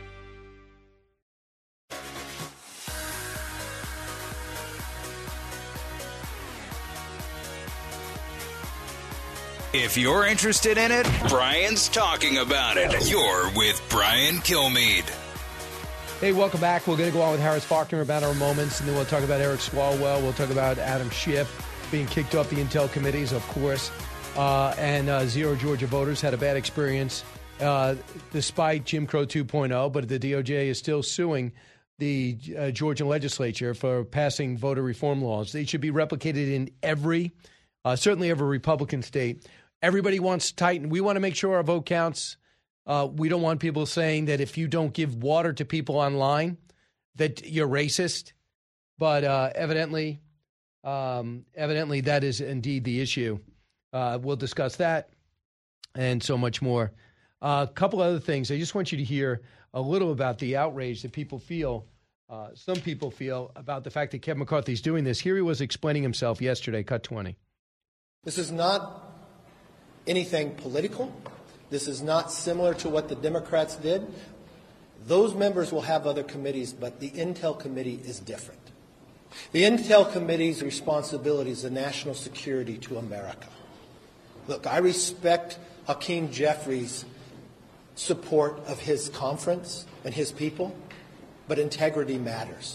[SPEAKER 5] If you're interested in it, Brian's talking about it. You're with Brian Kilmeade.
[SPEAKER 6] Hey, welcome back. We're going to go on with Harris Faulkner about our moments, and then we'll talk about Eric Swalwell. We'll talk about Adam Schiff being kicked off the Intel committees, of course. And Zero Georgia voters had a bad experience despite Jim Crow 2.0, but the DOJ is still suing the Georgia legislature for passing voter reform laws. They should be replicated in certainly every Republican state. Everybody wants to tighten. We want to make sure our vote counts. We don't want people saying that if you don't give water to people online, that you're racist. But evidently that is indeed the issue. We'll discuss that and so much more. A couple other things. I just want you to hear a little about the outrage that people feel, some people feel, about the fact that Kevin McCarthy is doing this. Here he was explaining himself yesterday, cut 20.
[SPEAKER 8] This is not anything political. This is not similar to what the Democrats did. Those members will have other committees, but the Intel Committee is different. The Intel Committee's responsibility is the national security to America. Look, I respect Hakeem Jeffries' support of his conference and his people, but integrity matters.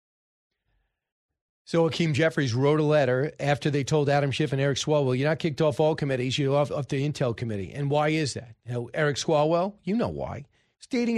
[SPEAKER 6] So Hakeem Jeffries wrote a letter after they told Adam Schiff and Eric Swalwell, you're not kicked off all committees, you're off the Intel Committee. And why is that? Eric Swalwell, you know why. He's dating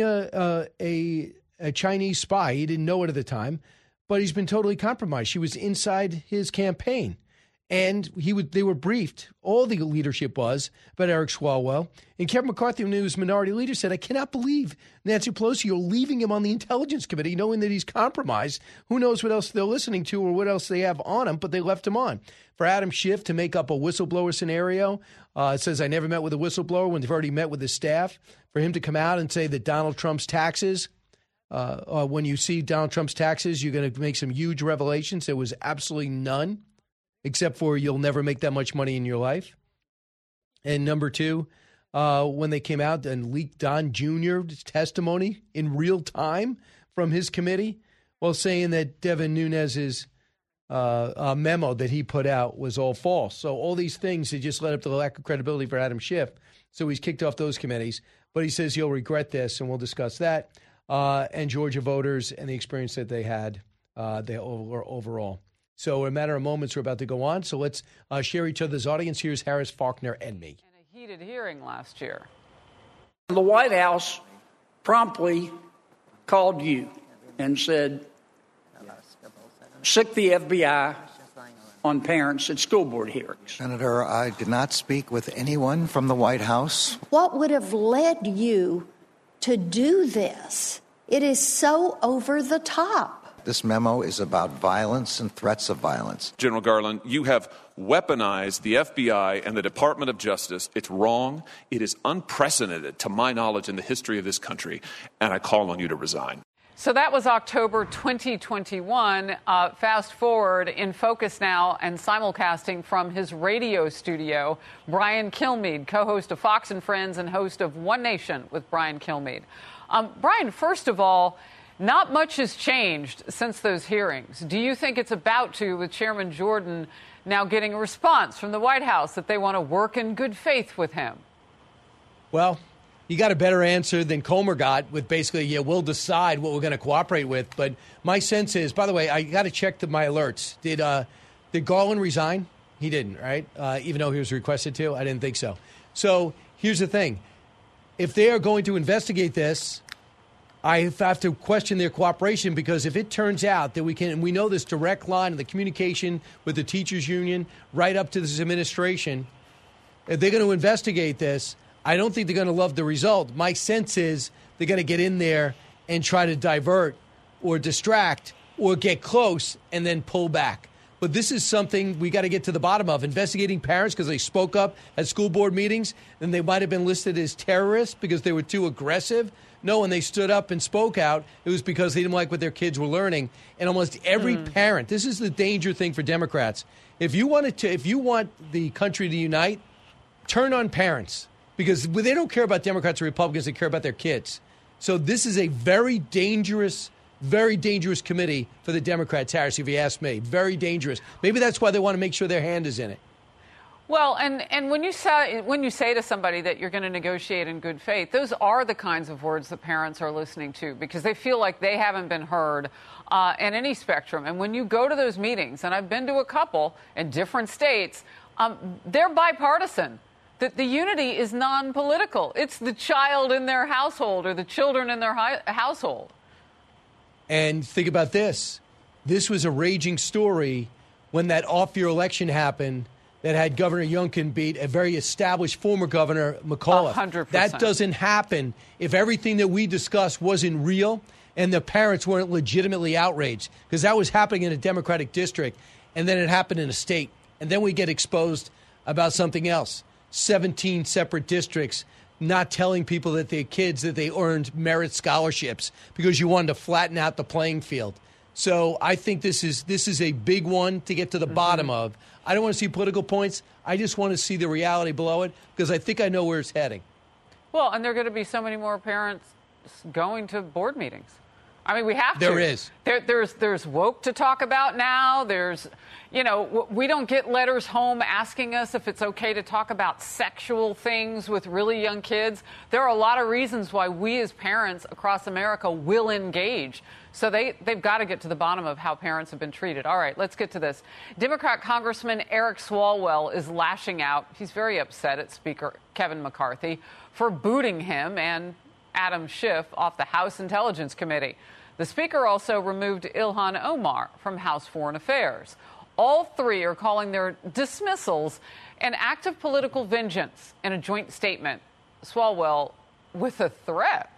[SPEAKER 6] a Chinese spy. He didn't know it at the time, but he's been totally compromised. She was inside his campaign. And they were briefed, all the leadership was, about Eric Swalwell. And Kevin McCarthy, when he was minority leader, said, I cannot believe, Nancy Pelosi, you're leaving him on the Intelligence Committee knowing that he's compromised. Who knows what else they're listening to or what else they have on him, but they left him on. For Adam Schiff to make up a whistleblower scenario, it says, I never met with a whistleblower when they've already met with his staff. For him to come out and say that Donald Trump's taxes, when you see Donald Trump's taxes, you're going to make some huge revelations. There was absolutely none. Except for you'll never make that much money in your life. And number two, when they came out and leaked Don Jr.'s testimony in real time from his committee, while saying that Devin Nunes's memo that he put out was all false. So all these things that just led up to the lack of credibility for Adam Schiff. So he's kicked off those committees. But he says he'll regret this, and we'll discuss that. And Georgia voters and the experience that they had overall. So in a matter of moments, we're about to go on. So let's share each other's audience. Here's Harris Faulkner and me.
[SPEAKER 11] In a heated hearing last year.
[SPEAKER 12] The White House promptly called you and said, sic the FBI on parents at school board hearings.
[SPEAKER 23] Senator, I did not speak with anyone from the White House.
[SPEAKER 24] What would have led you to do this? It is so over the top.
[SPEAKER 23] This memo is about violence and threats of violence.
[SPEAKER 25] General Garland, you have weaponized the FBI and the Department of Justice. It's wrong. It is unprecedented, to my knowledge, in the history of this country, and I call on you to resign.
[SPEAKER 11] So that was October 2021. Fast forward, in focus now and simulcasting from his radio studio, Brian Kilmeade, co-host of Fox and Friends and host of One Nation with Brian Kilmeade. Brian, first of all, not much has changed since those hearings. Do you think it's about to, with Chairman Jordan now getting a response from the White House that they want to work in good faith with him?
[SPEAKER 6] Well, you got a better answer than Comer got with basically, yeah, we'll decide what we're going to cooperate with. But my sense is, by the way, I got to check my alerts. Did Garland resign? He didn't, right? Even though he was requested to? I didn't think so. So here's the thing. If they are going to investigate this, I have to question their cooperation, because if it turns out that we know this direct line of the communication with the teachers union right up to this administration, if they're going to investigate this, I don't think they're going to love the result. My sense is they're going to get in there and try to divert or distract or get close and then pull back. But this is something we got to get to the bottom of. Investigating parents because they spoke up at school board meetings and they might have been listed as terrorists because they were too aggressive. No, when they stood up and spoke out, it was because they didn't like what their kids were learning. And almost every parent, this is the danger thing for Democrats. If you want the country to unite, turn on parents because they don't care about Democrats or Republicans. They care about their kids. So this is a very dangerous committee for the Democrats, Harris, if you ask me. Very dangerous. Maybe that's why they want to make sure their hand is in it.
[SPEAKER 11] Well, and when you say to somebody that you're going to negotiate in good faith, those are the kinds of words that parents are listening to because they feel like they haven't been heard in any spectrum. And when you go to those meetings, and I've been to a couple in different states, they're bipartisan. The unity is non-political. It's the child in their household or the children in their household.
[SPEAKER 6] And think about this. This was a raging story when that off-year election happened that had Governor Youngkin beat a very established former governor, McAuliffe.
[SPEAKER 11] 100%.
[SPEAKER 6] That doesn't happen if everything that we discussed wasn't real and the parents weren't legitimately outraged, because that was happening in a Democratic district, and then it happened in a state. And then we get exposed about something else. 17 separate districts not telling people that their kids, that they earned merit scholarships because you wanted to flatten out the playing field. So I think this is a big one to get to the bottom of. I don't want to see political points. I just want to see the reality below it because I think I know where it's heading.
[SPEAKER 11] Well, and there are going to be so many more parents going to board meetings. I mean, we have to.
[SPEAKER 6] There is.
[SPEAKER 11] There's woke to talk about now. There's, we don't get letters home asking us if it's okay to talk about sexual things with really young kids. There are a lot of reasons why we as parents across America will engage. So they've got to get to the bottom of how parents have been treated. All right, let's get to this. Democrat Congressman Eric Swalwell is lashing out. He's very upset at Speaker Kevin McCarthy for booting him and Adam Schiff off the House Intelligence Committee. The Speaker also removed Ilhan Omar from House Foreign Affairs. All three are calling their dismissals an act of political vengeance in a joint statement. Swalwell with a threat.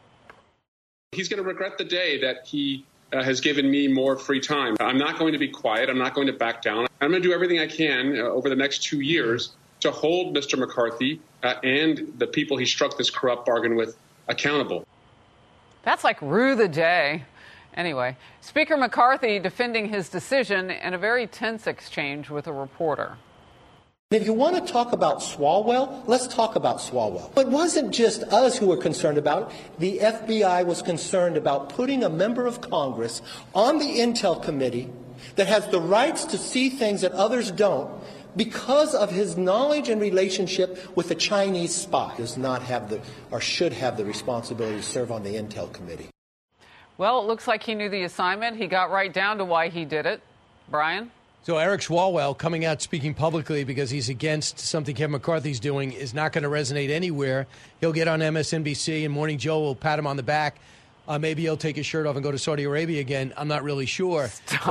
[SPEAKER 13] He's going to regret the day that he has given me more free time. I'm not going to be quiet. I'm not going to back down. I'm going to do everything I can over the next 2 years to hold Mr. McCarthy and the people he struck this corrupt bargain with accountable.
[SPEAKER 11] That's like rue the day. Anyway, Speaker McCarthy defending his decision in a very tense exchange with a reporter.
[SPEAKER 8] If you want to talk about Swalwell, let's talk about Swalwell. It wasn't just us who were concerned about it. The FBI was concerned about putting a member of Congress on the Intel Committee that has the rights to see things that others don't because of his knowledge and relationship with a Chinese spy. Does not have or should have the responsibility to serve on the Intel Committee.
[SPEAKER 11] Well, it looks like he knew the assignment. He got right down to why he did it. Brian?
[SPEAKER 6] So Eric Swalwell coming out speaking publicly because he's against something Kevin McCarthy's doing is not going to resonate anywhere. He'll get on MSNBC and Morning Joe will pat him on the back. Maybe he'll take his shirt off and go to Saudi Arabia again. I'm not really sure.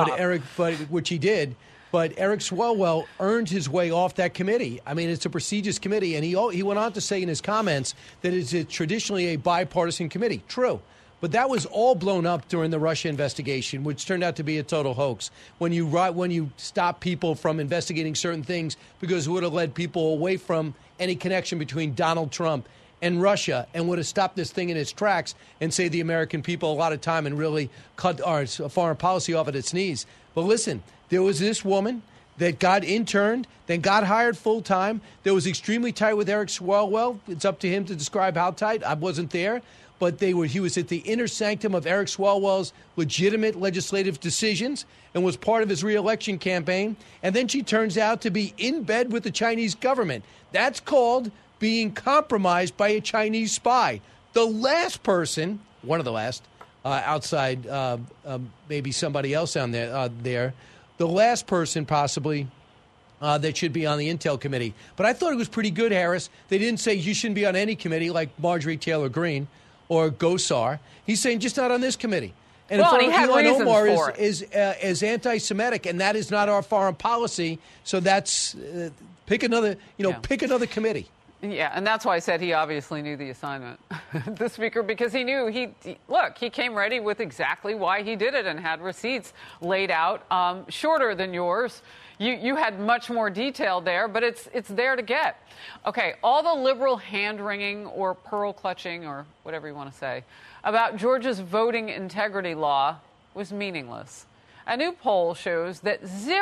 [SPEAKER 6] Which he did. But Eric Swalwell earned his way off that committee. I mean, it's a prestigious committee. And he went on to say in his comments that it's traditionally a bipartisan committee. True. But that was all blown up during the Russia investigation, which turned out to be a total hoax. When you stop people from investigating certain things because it would have led people away from any connection between Donald Trump and Russia and would have stopped this thing in its tracks and saved the American people a lot of time and really cut our foreign policy off at its knees. But listen, there was this woman that got interned, then got hired full-time, that was extremely tight with Eric Swalwell. It's up to him to describe how tight. I wasn't there. But he was at the inner sanctum of Eric Swalwell's legitimate legislative decisions and was part of his re-election campaign. And then she turns out to be in bed with the Chinese government. That's called being compromised by a Chinese spy. The last person, one of the last, outside maybe somebody else on there, the last person possibly that should be on the Intel Committee. But I thought it was pretty good, Harris. They didn't say you shouldn't be on any committee like Marjorie Taylor Greene or Gosar. He's saying just not on this committee. And
[SPEAKER 11] well, he had
[SPEAKER 6] Ilhan
[SPEAKER 11] reasons
[SPEAKER 6] Omar
[SPEAKER 11] for it.
[SPEAKER 6] is anti-Semitic, and that is not our foreign policy. So that's pick another committee.
[SPEAKER 11] Yeah, and that's why I said he obviously knew the assignment, the speaker, because he knew he came ready with exactly why he did it and had receipts laid out, shorter than yours. You had much more detail there, but it's there to get. Okay, all the liberal hand-wringing or pearl-clutching or whatever you want to say about Georgia's voting integrity law was meaningless. A new poll shows that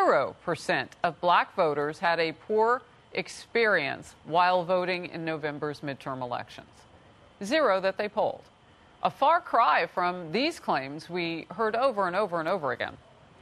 [SPEAKER 11] 0% of black voters had a poor experience while voting in November's midterm elections. 0 that they polled. A far cry from these claims we heard over and over and over again.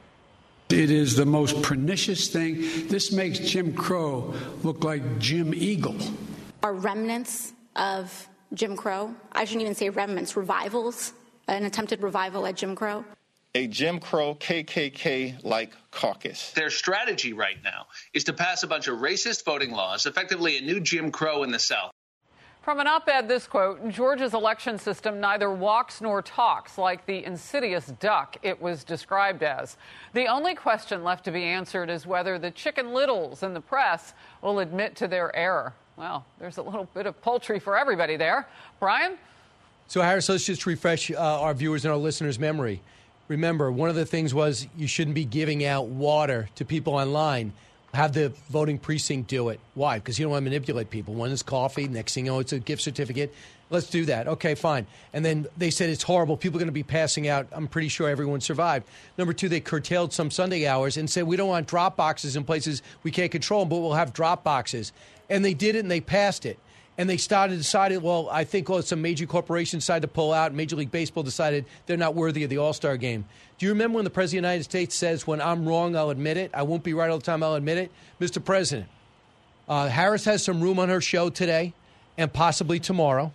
[SPEAKER 14] It is the most pernicious thing. This makes Jim Crow look like Jim Eagle.
[SPEAKER 15] Are remnants of Jim Crow? I shouldn't even say remnants, revivals, an attempted revival at Jim Crow.
[SPEAKER 16] A Jim Crow KKK-like caucus.
[SPEAKER 17] Their strategy right now is to pass a bunch of racist voting laws, effectively a new Jim Crow in the South.
[SPEAKER 11] From an op-ed, this quote, Georgia's election system neither walks nor talks like the insidious duck it was described as. The only question left to be answered is whether the Chicken Littles in the press will admit to their error. Well, there's a little bit of poultry for everybody there. Brian?
[SPEAKER 6] So, Harris, let's just refresh our viewers and our listeners' memory. Remember, one of the things was you shouldn't be giving out water to people online. Have the voting precinct do it. Why? Because you don't want to manipulate people. One is coffee. Next thing you know, it's a gift certificate. Let's do that. Okay, fine. And then they said it's horrible. People are going to be passing out. I'm pretty sure everyone survived. Number 2, they curtailed some Sunday hours and said we don't want drop boxes in places we can't control them, but we'll have drop boxes. And they did it, and they passed it. And they decided, well, I think some major corporations decided to pull out. Major League Baseball decided they're not worthy of the All-Star game. Do you remember when the President of the United States says, when I'm wrong, I'll admit it? I won't be right all the time, I'll admit it. Mr. President, Harris has some room on her show today and possibly tomorrow.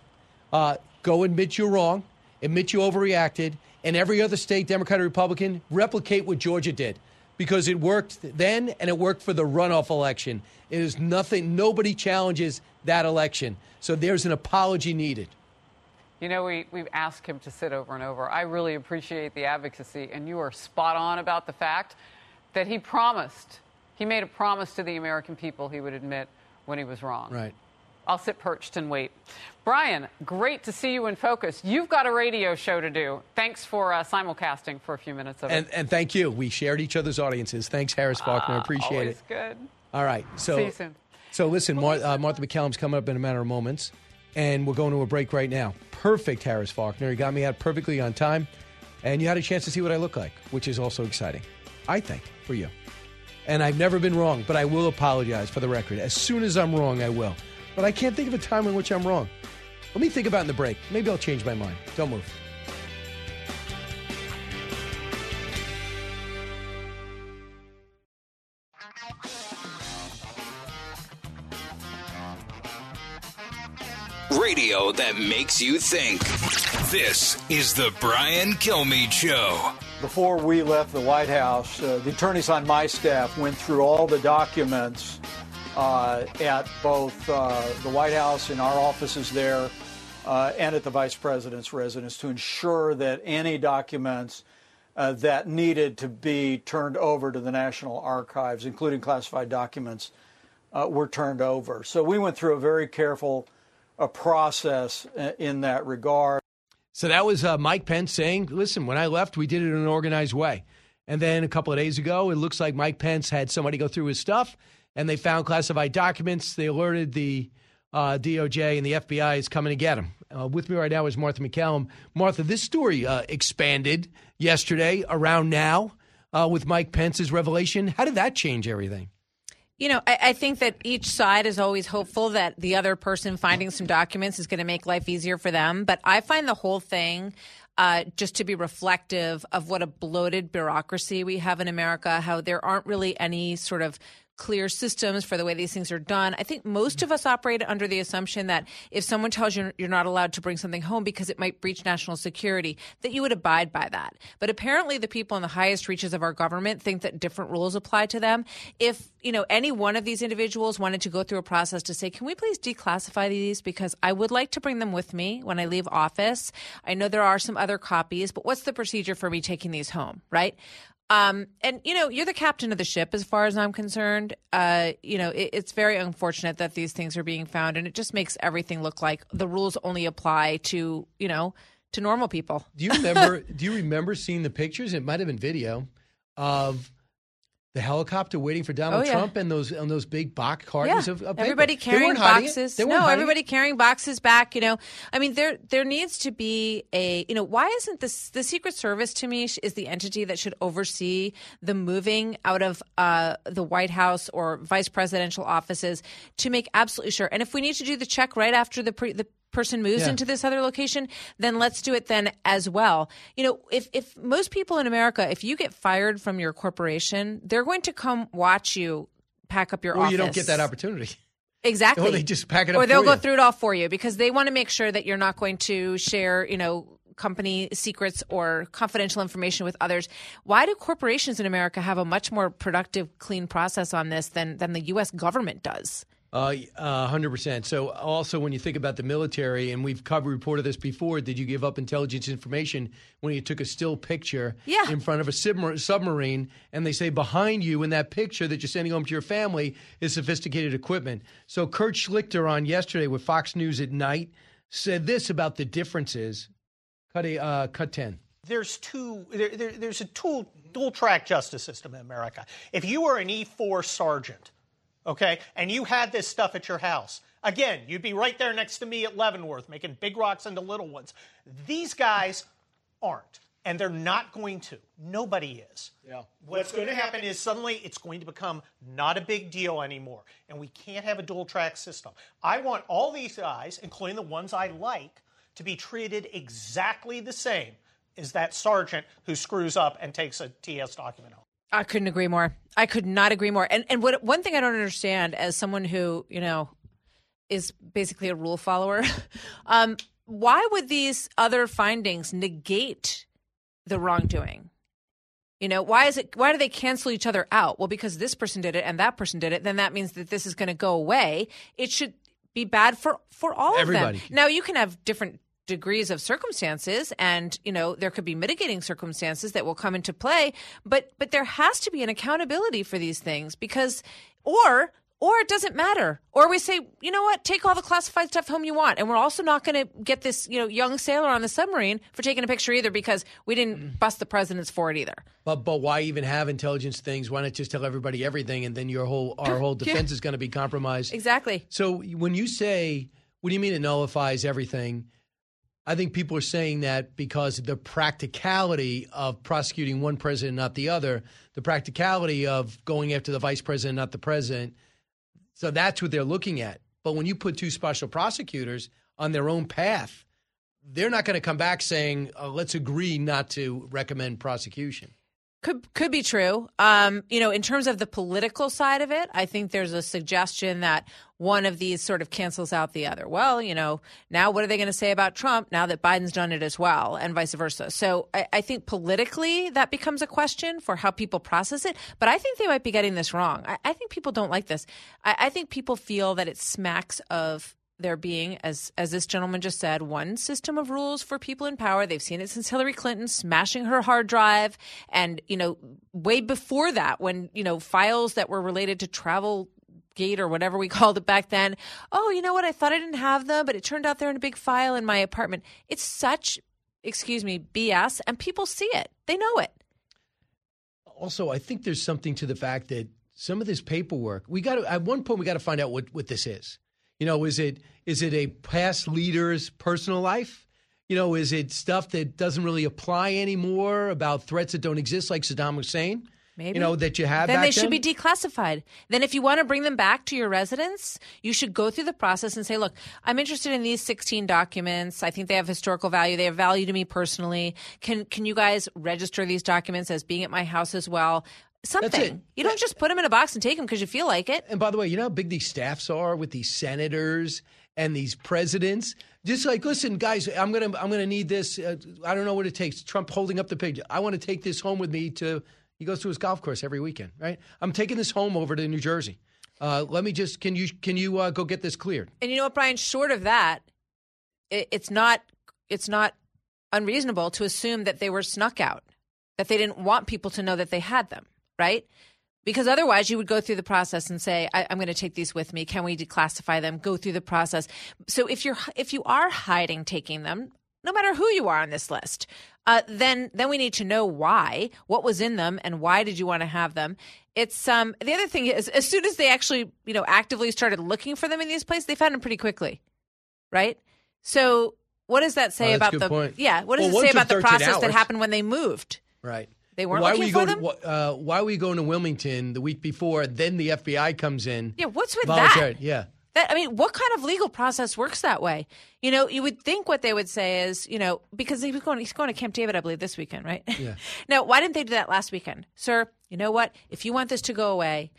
[SPEAKER 6] Go admit you're wrong, admit you overreacted, and every other state, Democrat or Republican, replicate what Georgia did. Because it worked then and it worked for the runoff election. It is nothing, nobody challenges that election. So there's an apology needed.
[SPEAKER 11] You know, we've asked him to sit over and over. I really appreciate the advocacy, and you are spot on about the fact that he made a promise to the American people he would admit when he was wrong.
[SPEAKER 6] Right.
[SPEAKER 11] I'll sit perched and wait. Brian, great to see you in focus. You've got a radio show to do. Thanks for simulcasting for a few minutes of it.
[SPEAKER 6] And thank you. We shared each other's audiences. Thanks, Harris Faulkner. Appreciate
[SPEAKER 11] always
[SPEAKER 6] it.
[SPEAKER 11] Good.
[SPEAKER 6] All right.
[SPEAKER 11] See you soon.
[SPEAKER 6] So listen, Martha McCallum's coming up in a matter of moments, and we're going to a break right now. Perfect, Harris Faulkner. You got me out perfectly on time, and you had a chance to see what I look like, which is also exciting, I think, for you. And I've never been wrong, but I will apologize for the record. As soon as I'm wrong, I will. But I can't think of a time in which I'm wrong. Let me think about it in the break. Maybe I'll change my mind. Don't move.
[SPEAKER 5] Radio that makes you think. This is the Brian Kilmeade Show.
[SPEAKER 10] Before we left the White House, the attorneys on my staff went through all the documents at both the White House and our offices there and at the Vice President's residence to ensure that any documents that needed to be turned over to the National Archives, including classified documents, were turned over. So we went through a very careful process in that regard.
[SPEAKER 6] So that was Mike Pence saying, listen, when I left, we did it in an organized way. And then a couple of days ago, it looks like Mike Pence had somebody go through his stuff, and they found classified documents. They alerted the DOJ, and the FBI is coming to get him. With me right now is Martha McCallum. Martha, this story expanded yesterday around now with Mike Pence's revelation. How did that change everything?
[SPEAKER 18] You know, I think that each side is always hopeful that the other person finding some documents is going to make life easier for them. But I find the whole thing just to be reflective of what a bloated bureaucracy we have in America, how there aren't really any sort of clear systems for the way these things are done. I think most of us operate under the assumption that if someone tells you you're not allowed to bring something home because it might breach national security, that you would abide by that. But apparently the people in the highest reaches of our government think that different rules apply to them. If, you know, any one of these individuals wanted to go through a process to say, can we please declassify these because I would like to bring them with me when I leave office. I know there are some other copies, but what's the procedure for me taking these home, right? And, you're the captain of the ship as far as I'm concerned. It's very unfortunate that these things are being found, and it just makes everything look like the rules only apply to, to normal people.
[SPEAKER 6] Do you remember seeing the pictures? It might have been video of the helicopter waiting for Donald Trump and those big box cartons of paper.
[SPEAKER 18] Everybody carrying boxes. Everybody carrying boxes back. There needs to be why isn't this the Secret Service? To me, is the entity that should oversee the moving out of the White House or vice presidential offices to make absolutely sure. And if we need to do the check right after the person moves into this other location, then let's do it then as well. If most people in America, if you get fired from your corporation, they're going to come watch you pack up your office.
[SPEAKER 6] Or you don't get that opportunity.
[SPEAKER 18] Exactly.
[SPEAKER 6] Or they just pack it up
[SPEAKER 18] or they'll
[SPEAKER 6] for
[SPEAKER 18] go
[SPEAKER 6] you.
[SPEAKER 18] through it all for you because they want to make sure that you're not going to share, company secrets or confidential information with others. Why do corporations in America have a much more productive, clean process on this than the U.S. government does?
[SPEAKER 6] 100%. So also when you think about the military, and we've reported this before, did you give up intelligence information when you took a still picture in front of a submarine and they say behind you in that picture that you're sending home to your family is sophisticated equipment? So Kurt Schlichter on yesterday with Fox News at Night said this about the differences. Cut 10.
[SPEAKER 22] There's a dual track justice system in America. If you were an E4 sergeant, okay, and you had this stuff at your house, again, you'd be right there next to me at Leavenworth making big rocks into little ones. These guys aren't, and they're not going to. Nobody is. Yeah. What's going to happen is suddenly it's going to become not a big deal anymore, and we can't have a dual track system. I want all these guys, including the ones I like, to be treated exactly the same as that sergeant who screws up and takes a TS document home.
[SPEAKER 18] I couldn't agree more. I could not agree more. And one thing I don't understand as someone who, is basically a rule follower, why would these other findings negate the wrongdoing? Why do they cancel each other out? Well, because this person did it and that person did it, then that means that this is going to go away. It should be bad for all
[SPEAKER 6] Everybody.
[SPEAKER 18] of them. Now, you can have different degrees of circumstances and there could be mitigating circumstances that will come into play, but there has to be an accountability for these things because or it doesn't matter, or we say, you know what, take all the classified stuff home you want, and we're also not going to get this young sailor on the submarine for taking a picture either because we didn't bust the presidents for it either.
[SPEAKER 6] But why even have intelligence things? Why not just tell everybody everything, and then our whole defense is going to be compromised?
[SPEAKER 18] Exactly.
[SPEAKER 6] So when you say, what do you mean it nullifies everything? I think people are saying that because of the practicality of prosecuting one president, not the other, the practicality of going after the vice president, not the president. So that's what they're looking at. But when you put two special prosecutors on their own path, they're not going to come back saying, let's agree not to recommend prosecution.
[SPEAKER 18] Could be true. In terms of the political side of it, I think there's a suggestion that one of these sort of cancels out the other. Well, now what are they going to say about Trump now that Biden's done it as well, and vice versa? So I think politically that becomes a question for how people process it. But I think they might be getting this wrong. I think people don't like this. I think people feel that it smacks of there being, as this gentleman just said, one system of rules for people in power. They've seen it since Hillary Clinton smashing her hard drive. And, way before that, when, files that were related to Travelgate or whatever we called it back then. Oh, you know what? I thought I didn't have them, but it turned out they're in a big file in my apartment. It's such, BS. And people see it. They know it.
[SPEAKER 6] Also, I think there's something to the fact that some of this paperwork, at one point, we got to find out what this is. Is it a past leader's personal life? Is it stuff that doesn't really apply anymore about threats that don't exist, like Saddam Hussein?
[SPEAKER 18] Maybe.
[SPEAKER 6] That you had
[SPEAKER 18] then
[SPEAKER 6] back
[SPEAKER 18] they should be declassified. Then if you want to bring them back to your residence, you should go through the process and say, look, I'm interested in these 16 documents. I think they have historical value. They have value to me personally. Can you guys register these documents as being at my house as well? Something. You don't just put them in a box and take them because you feel like it.
[SPEAKER 6] And by the way, you know how big these staffs are with these senators and these presidents? Just like, listen, guys, I'm gonna need this. I don't know what it takes. Trump holding up the picture. I want to take this home with me to. He goes to his golf course every weekend, right? I'm taking this home over to New Jersey. Let me just. Can you go get this cleared?
[SPEAKER 18] And you know what, Brian? Short of that, it's not unreasonable to assume that they were snuck out. that they didn't want people to know that they had them, right? Because otherwise you would go through the process and say, I'm going to take these with me. Can we declassify them? Go through the process. So if you are hiding taking them, no matter who you are on this list, then we need to know why, what was in them, and why did you want to have them. It's the other thing is, as soon as they actually actively started looking for them in these places, they found them pretty quickly, right? So what does that say about the
[SPEAKER 6] point.
[SPEAKER 18] Yeah? What does it say about the process that happened when they moved?
[SPEAKER 6] Right.
[SPEAKER 18] They weren't looking for them?
[SPEAKER 6] Why were you going to Wilmington the week before? Then the FBI comes in.
[SPEAKER 18] Yeah, what's with
[SPEAKER 6] volunteered.
[SPEAKER 18] that?
[SPEAKER 6] Yeah.
[SPEAKER 18] What kind of legal process works that way? You would think what they would say is, because he's going to Camp David, I believe, this weekend, right?
[SPEAKER 6] Yeah.
[SPEAKER 18] Now, why didn't they do that last weekend? Sir, you know what? If you want this to go away,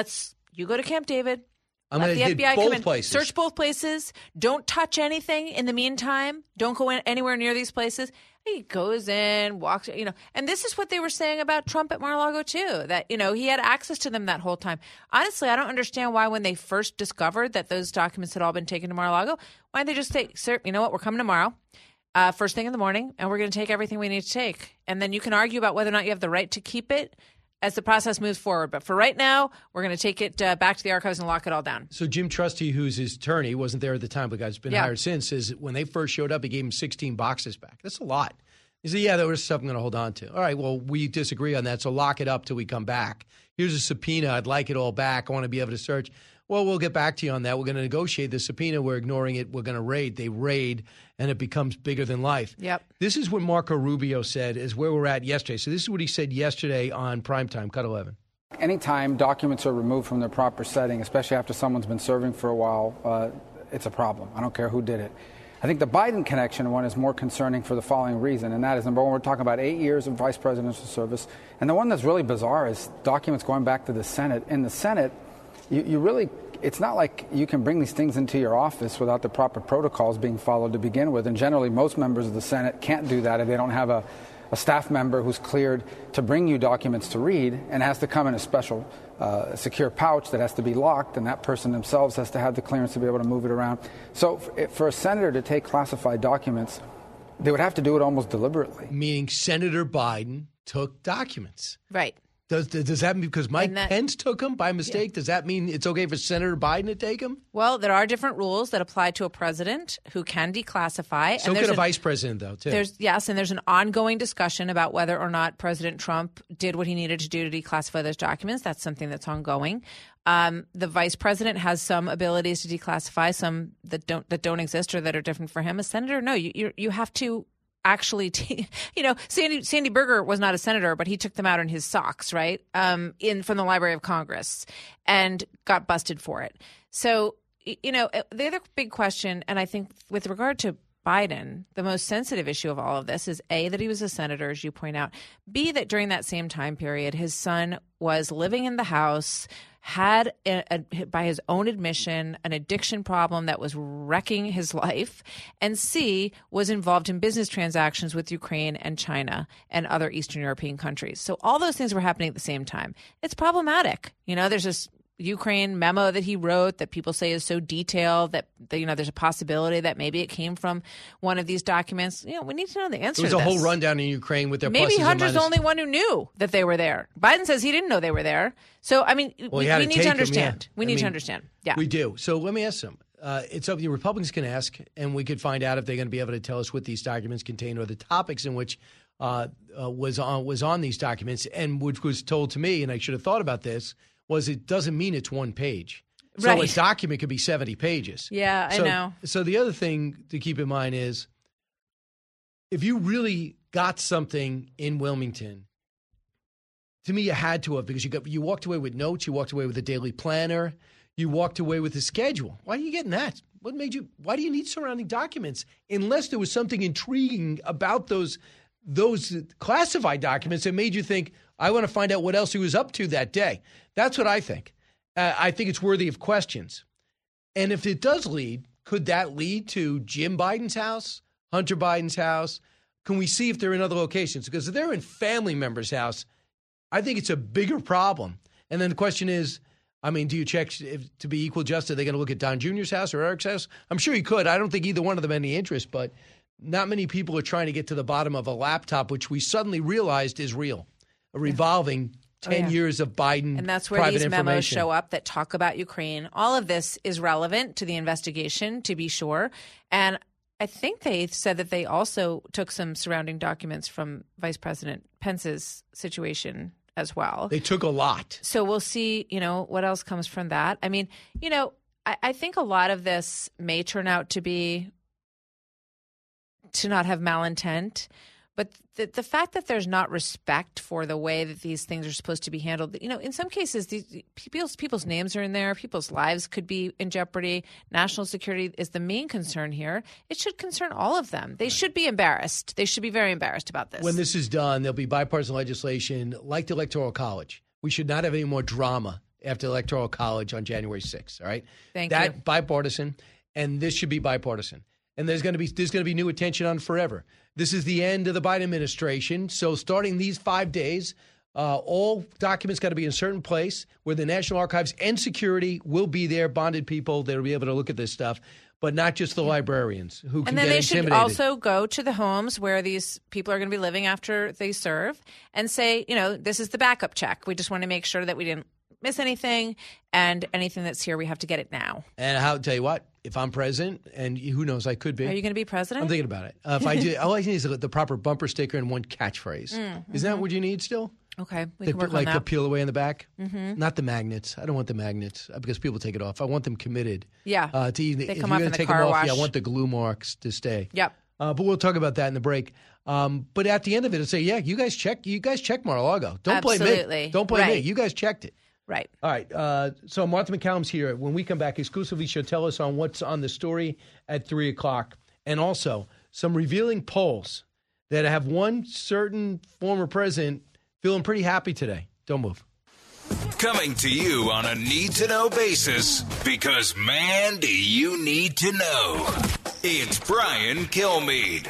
[SPEAKER 18] you go to Camp David.
[SPEAKER 6] I'm going to hit both places.
[SPEAKER 18] Search both places. Don't touch anything in the meantime. Don't go anywhere near these places. He goes in, walks, and this is what they were saying about Trump at Mar-a-Lago too, that, he had access to them that whole time. Honestly, I don't understand why when they first discovered that those documents had all been taken to Mar-a-Lago, why didn't they just say, sir, you know what, we're coming tomorrow, first thing in the morning, and we're going to take everything we need to take. And then you can argue about whether or not you have the right to keep it as the process moves forward. But for right now, we're going to take it back to the archives and lock it all down.
[SPEAKER 6] So Jim Trusty, who's his attorney, wasn't there at the time, but guy's been hired since, says when they first showed up, he gave him 16 boxes back. That's a lot. He said, yeah, there was stuff I'm going to hold on to. All right, well, we disagree on that, so lock it up till we come back. Here's a subpoena. I'd like it all back. I want to be able to search. Well, we'll get back to you on that. We're going to negotiate the subpoena. We're ignoring it. We're going to raid. They raid, and it becomes bigger than life.
[SPEAKER 18] Yep.
[SPEAKER 6] This is what Marco Rubio said is where we're at yesterday. So this is what he said yesterday on Primetime, Cut 11.
[SPEAKER 1] Anytime documents are removed from their proper setting, especially after someone's been serving for a while, it's a problem. I don't care who did it. I think the Biden connection one is more concerning for the following reason, and that is, number one, we're talking about 8 years of vice presidential service. And the one that's really bizarre is documents going back to the Senate. In the Senate, you really, it's not like you can bring these things into your office without the proper protocols being followed to begin with. And generally, most members of the Senate can't do that if they don't have a staff member who's cleared to bring you documents to read and has to come in a special secure pouch that has to be locked, and that person themselves has to have the clearance to be able to move it around. So for a senator to take classified documents, they would have to do it almost deliberately.
[SPEAKER 6] Meaning Senator Biden took documents.
[SPEAKER 18] Right.
[SPEAKER 6] Does that mean because Mike Pence took them by mistake? Yeah. Does that mean it's okay for Senator Biden to take them?
[SPEAKER 18] Well, there are different rules that apply to a president who can declassify.
[SPEAKER 6] So can a vice president, though, too.
[SPEAKER 18] There's an ongoing discussion about whether or not President Trump did what he needed to do to declassify those documents. That's something that's ongoing. The vice president has some abilities to declassify, some that don't exist or that are different for him. A senator, no, you have to. Actually, Sandy Berger was not a senator, but he took them out in his socks, right? From the Library of Congress and got busted for it. So, the other big question, and I think with regard to Biden, the most sensitive issue of all of this is A, that he was a senator, as you point out. B, that during that same time period, his son was living in the house, had, by his own admission, an addiction problem that was wrecking his life, and C, was involved in business transactions with Ukraine and China and other Eastern European countries. So all those things were happening at the same time. It's problematic. There's this Ukraine memo that he wrote that people say is so detailed that there's a possibility that maybe it came from one of these documents. We need to know the answer to this.
[SPEAKER 6] There was a whole rundown in Ukraine with their
[SPEAKER 18] maybe
[SPEAKER 6] pluses and
[SPEAKER 18] Hunter's
[SPEAKER 6] minuses.
[SPEAKER 18] the only one who knew that they were there. Biden says he didn't know they were there. So, we need to understand. We need to understand. Yeah.
[SPEAKER 6] We do. So let me ask them. It's up to the Republicans can ask, and we could find out if they're going to be able to tell us what these documents contain or the topics in which was on these documents, and which was told to me, and I should have thought about this, was it doesn't mean it's one page. So
[SPEAKER 18] right.
[SPEAKER 6] a document could be 70 pages.
[SPEAKER 18] Yeah, I know.
[SPEAKER 6] So the other thing to keep in mind is if you really got something in Wilmington, to me you had to have, because you walked away with notes, you walked away with a daily planner, you walked away with a schedule. Why are you getting that? Why do you need surrounding documents unless there was something intriguing about those classified documents that made you think, I want to find out what else he was up to that day. That's what I think. I think it's worthy of questions. And if it does lead, could that lead to Jim Biden's house, Hunter Biden's house? Can we see if they're in other locations? Because if they're in family members' house, I think it's a bigger problem. And then the question is, do you check to be equal justice? Are they going to look at Don Jr.'s house or Eric's house? I'm sure you could. I don't think either one of them had any interest, but not many people are trying to get to the bottom of a laptop, which we suddenly realized is real. A revolving 10 years of Biden.
[SPEAKER 18] And that's where
[SPEAKER 6] private
[SPEAKER 18] these memos
[SPEAKER 6] information.
[SPEAKER 18] show up that talk about Ukraine. All of this is relevant to the investigation, to be sure. And I think they said that they also took some surrounding documents from Vice President Pence's situation as well.
[SPEAKER 6] They took a lot.
[SPEAKER 18] So we'll see, what else comes from that. I mean, I think a lot of this may turn out to not have malintent. But the fact that there's not respect for the way that these things are supposed to be handled, in some cases, these people's names are in there. People's lives could be in jeopardy. National security is the main concern here. It should concern all of them. They should be embarrassed. They should be very embarrassed about this.
[SPEAKER 6] When this is done, there'll be bipartisan legislation like the Electoral College. We should not have any more drama after the Electoral College on January 6th, all right?
[SPEAKER 18] Thank you.
[SPEAKER 6] That bipartisan, and this should be bipartisan. And there's going to be new attention on forever. This is the end of the Biden administration. So starting these 5 days, all documents got to be in a certain place where the National Archives and security will be there, bonded people that will be able to look at this stuff, but not just the librarians who can
[SPEAKER 18] And then
[SPEAKER 6] get
[SPEAKER 18] they
[SPEAKER 6] intimidated.
[SPEAKER 18] should also go to the homes where these people are going to be living after they serve and say, this is the backup check. We just want to make sure that we didn't miss anything, and anything that's here, we have to get it now.
[SPEAKER 6] And I'll tell you what, if I'm president, and who knows, I could be.
[SPEAKER 18] Are you going to be president?
[SPEAKER 6] I'm thinking about it. If I do, all I need is the proper bumper sticker and one catchphrase. Isn't that what you need still?
[SPEAKER 18] Okay, we
[SPEAKER 6] They
[SPEAKER 18] can work
[SPEAKER 6] put
[SPEAKER 18] on
[SPEAKER 6] the
[SPEAKER 18] that.
[SPEAKER 6] peel away in the back.
[SPEAKER 18] Mhm.
[SPEAKER 6] Not the magnets. I don't want the magnets because people take it off. I want them committed.
[SPEAKER 18] Yeah,
[SPEAKER 6] To either,
[SPEAKER 18] they
[SPEAKER 6] if
[SPEAKER 18] come
[SPEAKER 6] you're
[SPEAKER 18] off
[SPEAKER 6] going
[SPEAKER 18] in
[SPEAKER 6] to
[SPEAKER 18] the
[SPEAKER 6] take
[SPEAKER 18] car
[SPEAKER 6] them off,
[SPEAKER 18] wash.
[SPEAKER 6] I want the glue marks to stay.
[SPEAKER 18] Yep.
[SPEAKER 6] But we'll talk about that in the break. But at the end of it, it'll say, yeah, you guys checked Mar-a-Lago. Don't blame me.
[SPEAKER 18] Absolutely.
[SPEAKER 6] Don't blame me.
[SPEAKER 18] Right.
[SPEAKER 6] You guys checked it.
[SPEAKER 18] Right.
[SPEAKER 6] All right. So Martha McCallum's here. When we come back, exclusively, she'll tell us on what's on the story at 3 o'clock. And also some revealing polls that have one certain former president feeling pretty happy today. Don't move.
[SPEAKER 5] Coming to you on a need-to-know basis, because, man, do you need to know. It's Brian Kilmeade.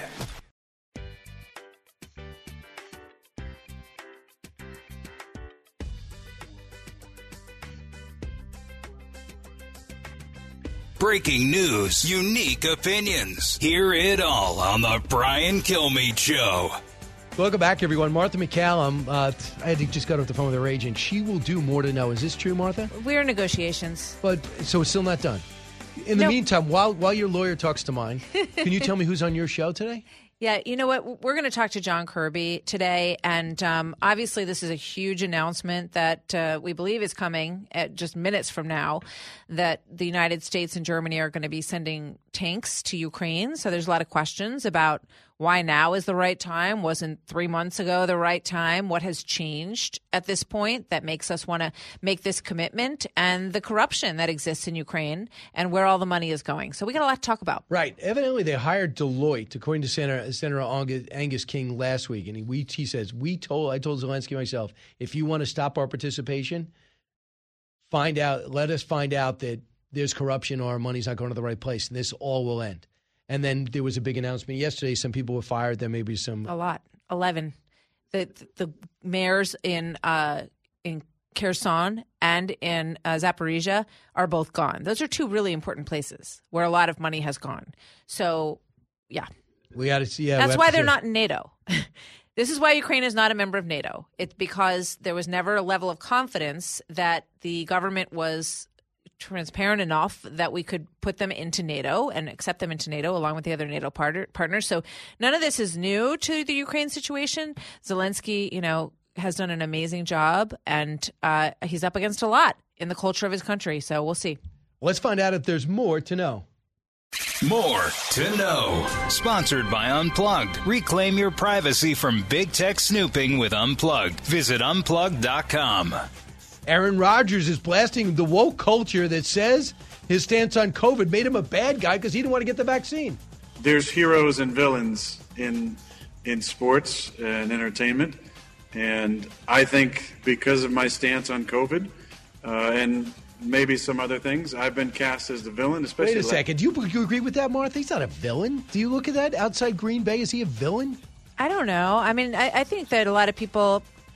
[SPEAKER 5] Breaking news, unique opinions. Hear it all on the Brian Kilmeade Show.
[SPEAKER 6] Welcome back, everyone. Martha McCallum, I had to just got off the phone with her agent. She will do more to know. Is this true, Martha?
[SPEAKER 18] We're in negotiations.
[SPEAKER 6] But so it's still not done. In the
[SPEAKER 18] No.
[SPEAKER 6] meantime, while your lawyer talks to mine, can you tell me who's on your show today?
[SPEAKER 18] Yeah, you know what? We're going to talk to John Kirby today, and obviously this is a huge announcement that we believe is coming at just minutes from now, that the United States and Germany are going to be sending tanks to Ukraine. So there's a lot of questions about why now is the right time. Wasn't 3 months ago the right time? What has changed at this point that makes us want to make this commitment, and the corruption that exists in Ukraine and where all the money is going. So we got a lot to talk about.
[SPEAKER 6] Right. Evidently, they hired Deloitte, according to Senator Angus King last week. And he says, I told Zelensky myself, if you want to stop our participation, let us find out that there's corruption or our money's not going to the right place, and this all will end. And then there was a big announcement yesterday. Some people were fired. There may be some.
[SPEAKER 18] A lot. 11. The mayors in Kherson and in Zaporizhia are both gone. Those are two really important places where a lot of money has gone. So, yeah.
[SPEAKER 6] We got to see. Yeah,
[SPEAKER 18] That's why they're not in NATO. This is why Ukraine is not a member of NATO. It's because there was never a level of confidence that the government was transparent enough that we could put them into NATO and accept them into NATO along with the other NATO partners. So none of this is new to the Ukraine situation. Zelensky, has done an amazing job, and he's up against a lot in the culture of his country. So we'll see.
[SPEAKER 6] Let's find out if there's more to know.
[SPEAKER 5] More to know. Sponsored by Unplugged. Reclaim your privacy from big tech snooping with Unplugged. Visit unplugged.com.
[SPEAKER 6] Aaron Rodgers is blasting the woke culture that says his stance on COVID made him a bad guy because he didn't want to get the vaccine.
[SPEAKER 4] There's heroes and villains in sports and entertainment. And I think because of my stance on COVID and maybe some other things, I've been cast as the villain, especially.
[SPEAKER 6] Wait a second. Do you agree with that, Martha? He's not a villain. Do you look at that outside Green Bay? Is he a villain?
[SPEAKER 18] I don't know. I mean, I think that a lot of people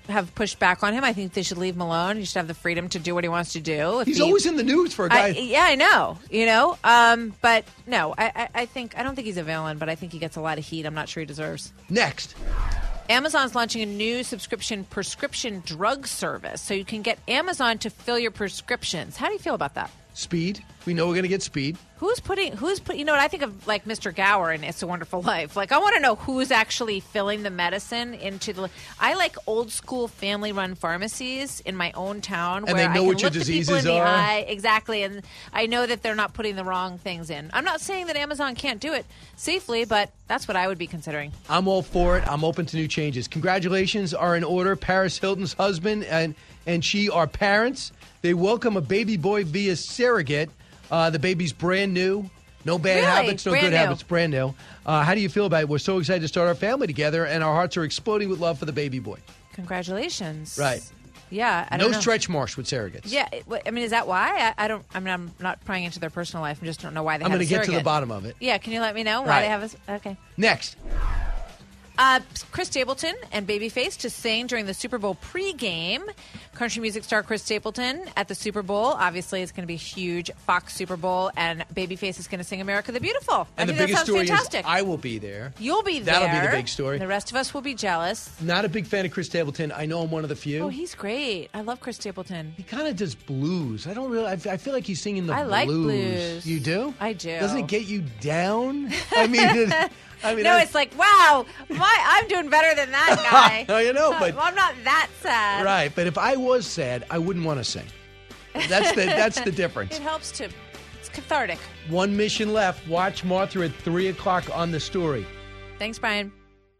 [SPEAKER 18] have pushed back on him. I think they should leave him alone. He should have the freedom to do what he wants to do.
[SPEAKER 6] He's always in the news for a guy.
[SPEAKER 18] I know. But no, I don't think he's a villain, but I think he gets a lot of heat I'm not sure he deserves.
[SPEAKER 6] Next.
[SPEAKER 18] Amazon's launching a new prescription drug service, so you can get Amazon to fill your prescriptions. How do you feel about that?
[SPEAKER 6] Speed. We know we're going to get speed.
[SPEAKER 18] Who's putting, you know what, I think of like Mr. Gower in It's a Wonderful Life. Like, I want to know who's actually filling the medicine into the, I like old school family run pharmacies in my own town
[SPEAKER 6] and
[SPEAKER 18] where
[SPEAKER 6] they know
[SPEAKER 18] I can
[SPEAKER 6] what your
[SPEAKER 18] look the people
[SPEAKER 6] diseases
[SPEAKER 18] in the
[SPEAKER 6] are.
[SPEAKER 18] eye. Exactly. And I know that they're not putting the wrong things in. I'm not saying that Amazon can't do it safely, but that's what I would be considering.
[SPEAKER 6] I'm all for it. I'm open to new changes. Congratulations are in order. Paris Hilton's husband and she are parents. They welcome a baby boy via surrogate. The baby's brand new. No bad habits, no good habits. Brand new. How do you feel about it? We're so excited to start our family together, and our hearts are exploding with love for the baby boy.
[SPEAKER 18] Congratulations.
[SPEAKER 6] Right.
[SPEAKER 18] Yeah. I don't know.
[SPEAKER 6] Stretch marks with surrogates.
[SPEAKER 18] Yeah. I mean, is that why? I'm not prying into their personal life. I just don't know why they have a surrogate.
[SPEAKER 6] I'm going to get to the bottom of it.
[SPEAKER 18] Yeah. Can you let me know why they have a... Okay.
[SPEAKER 6] Next.
[SPEAKER 18] Chris Stapleton and Babyface to sing during the Super Bowl pregame. Country music star Chris Stapleton at the Super Bowl. Obviously, it's going to be a huge Fox Super Bowl, and Babyface is going to sing America the Beautiful.
[SPEAKER 6] And the biggest story is I will be there.
[SPEAKER 18] You'll be there.
[SPEAKER 6] That'll be the big story.
[SPEAKER 18] The rest of us will be jealous.
[SPEAKER 6] Not a big fan of Chris Stapleton. I know I'm one of the few.
[SPEAKER 18] Oh, he's great. I love Chris Stapleton.
[SPEAKER 6] He kind of does blues. I don't really. I feel like he's singing the blues.
[SPEAKER 18] I like blues.
[SPEAKER 6] You do?
[SPEAKER 18] I do.
[SPEAKER 6] Doesn't it get you down? I mean.
[SPEAKER 18] It's like, wow, I'm doing better than that guy.
[SPEAKER 6] But
[SPEAKER 18] I'm not that sad.
[SPEAKER 6] Right, but if I was sad, I wouldn't want to sing. That's the difference.
[SPEAKER 18] It helps to. It's cathartic.
[SPEAKER 6] One mission left. Watch Martha at 3 o'clock on The Story.
[SPEAKER 18] Thanks, Brian.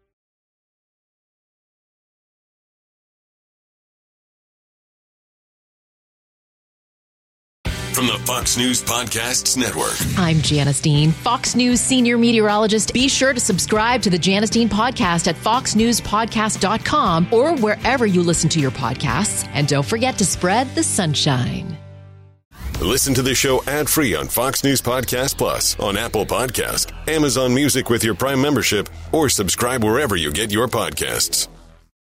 [SPEAKER 7] From the Fox News Podcasts Network.
[SPEAKER 9] I'm Janice Dean, Fox News senior meteorologist. Be sure to subscribe to the Janice Dean podcast at foxnewspodcast.com or wherever you listen to your podcasts. And don't forget to spread the sunshine.
[SPEAKER 7] Listen to the show ad-free on Fox News Podcast Plus, on Apple Podcast, Amazon Music with your Prime membership, or subscribe wherever you get your podcasts.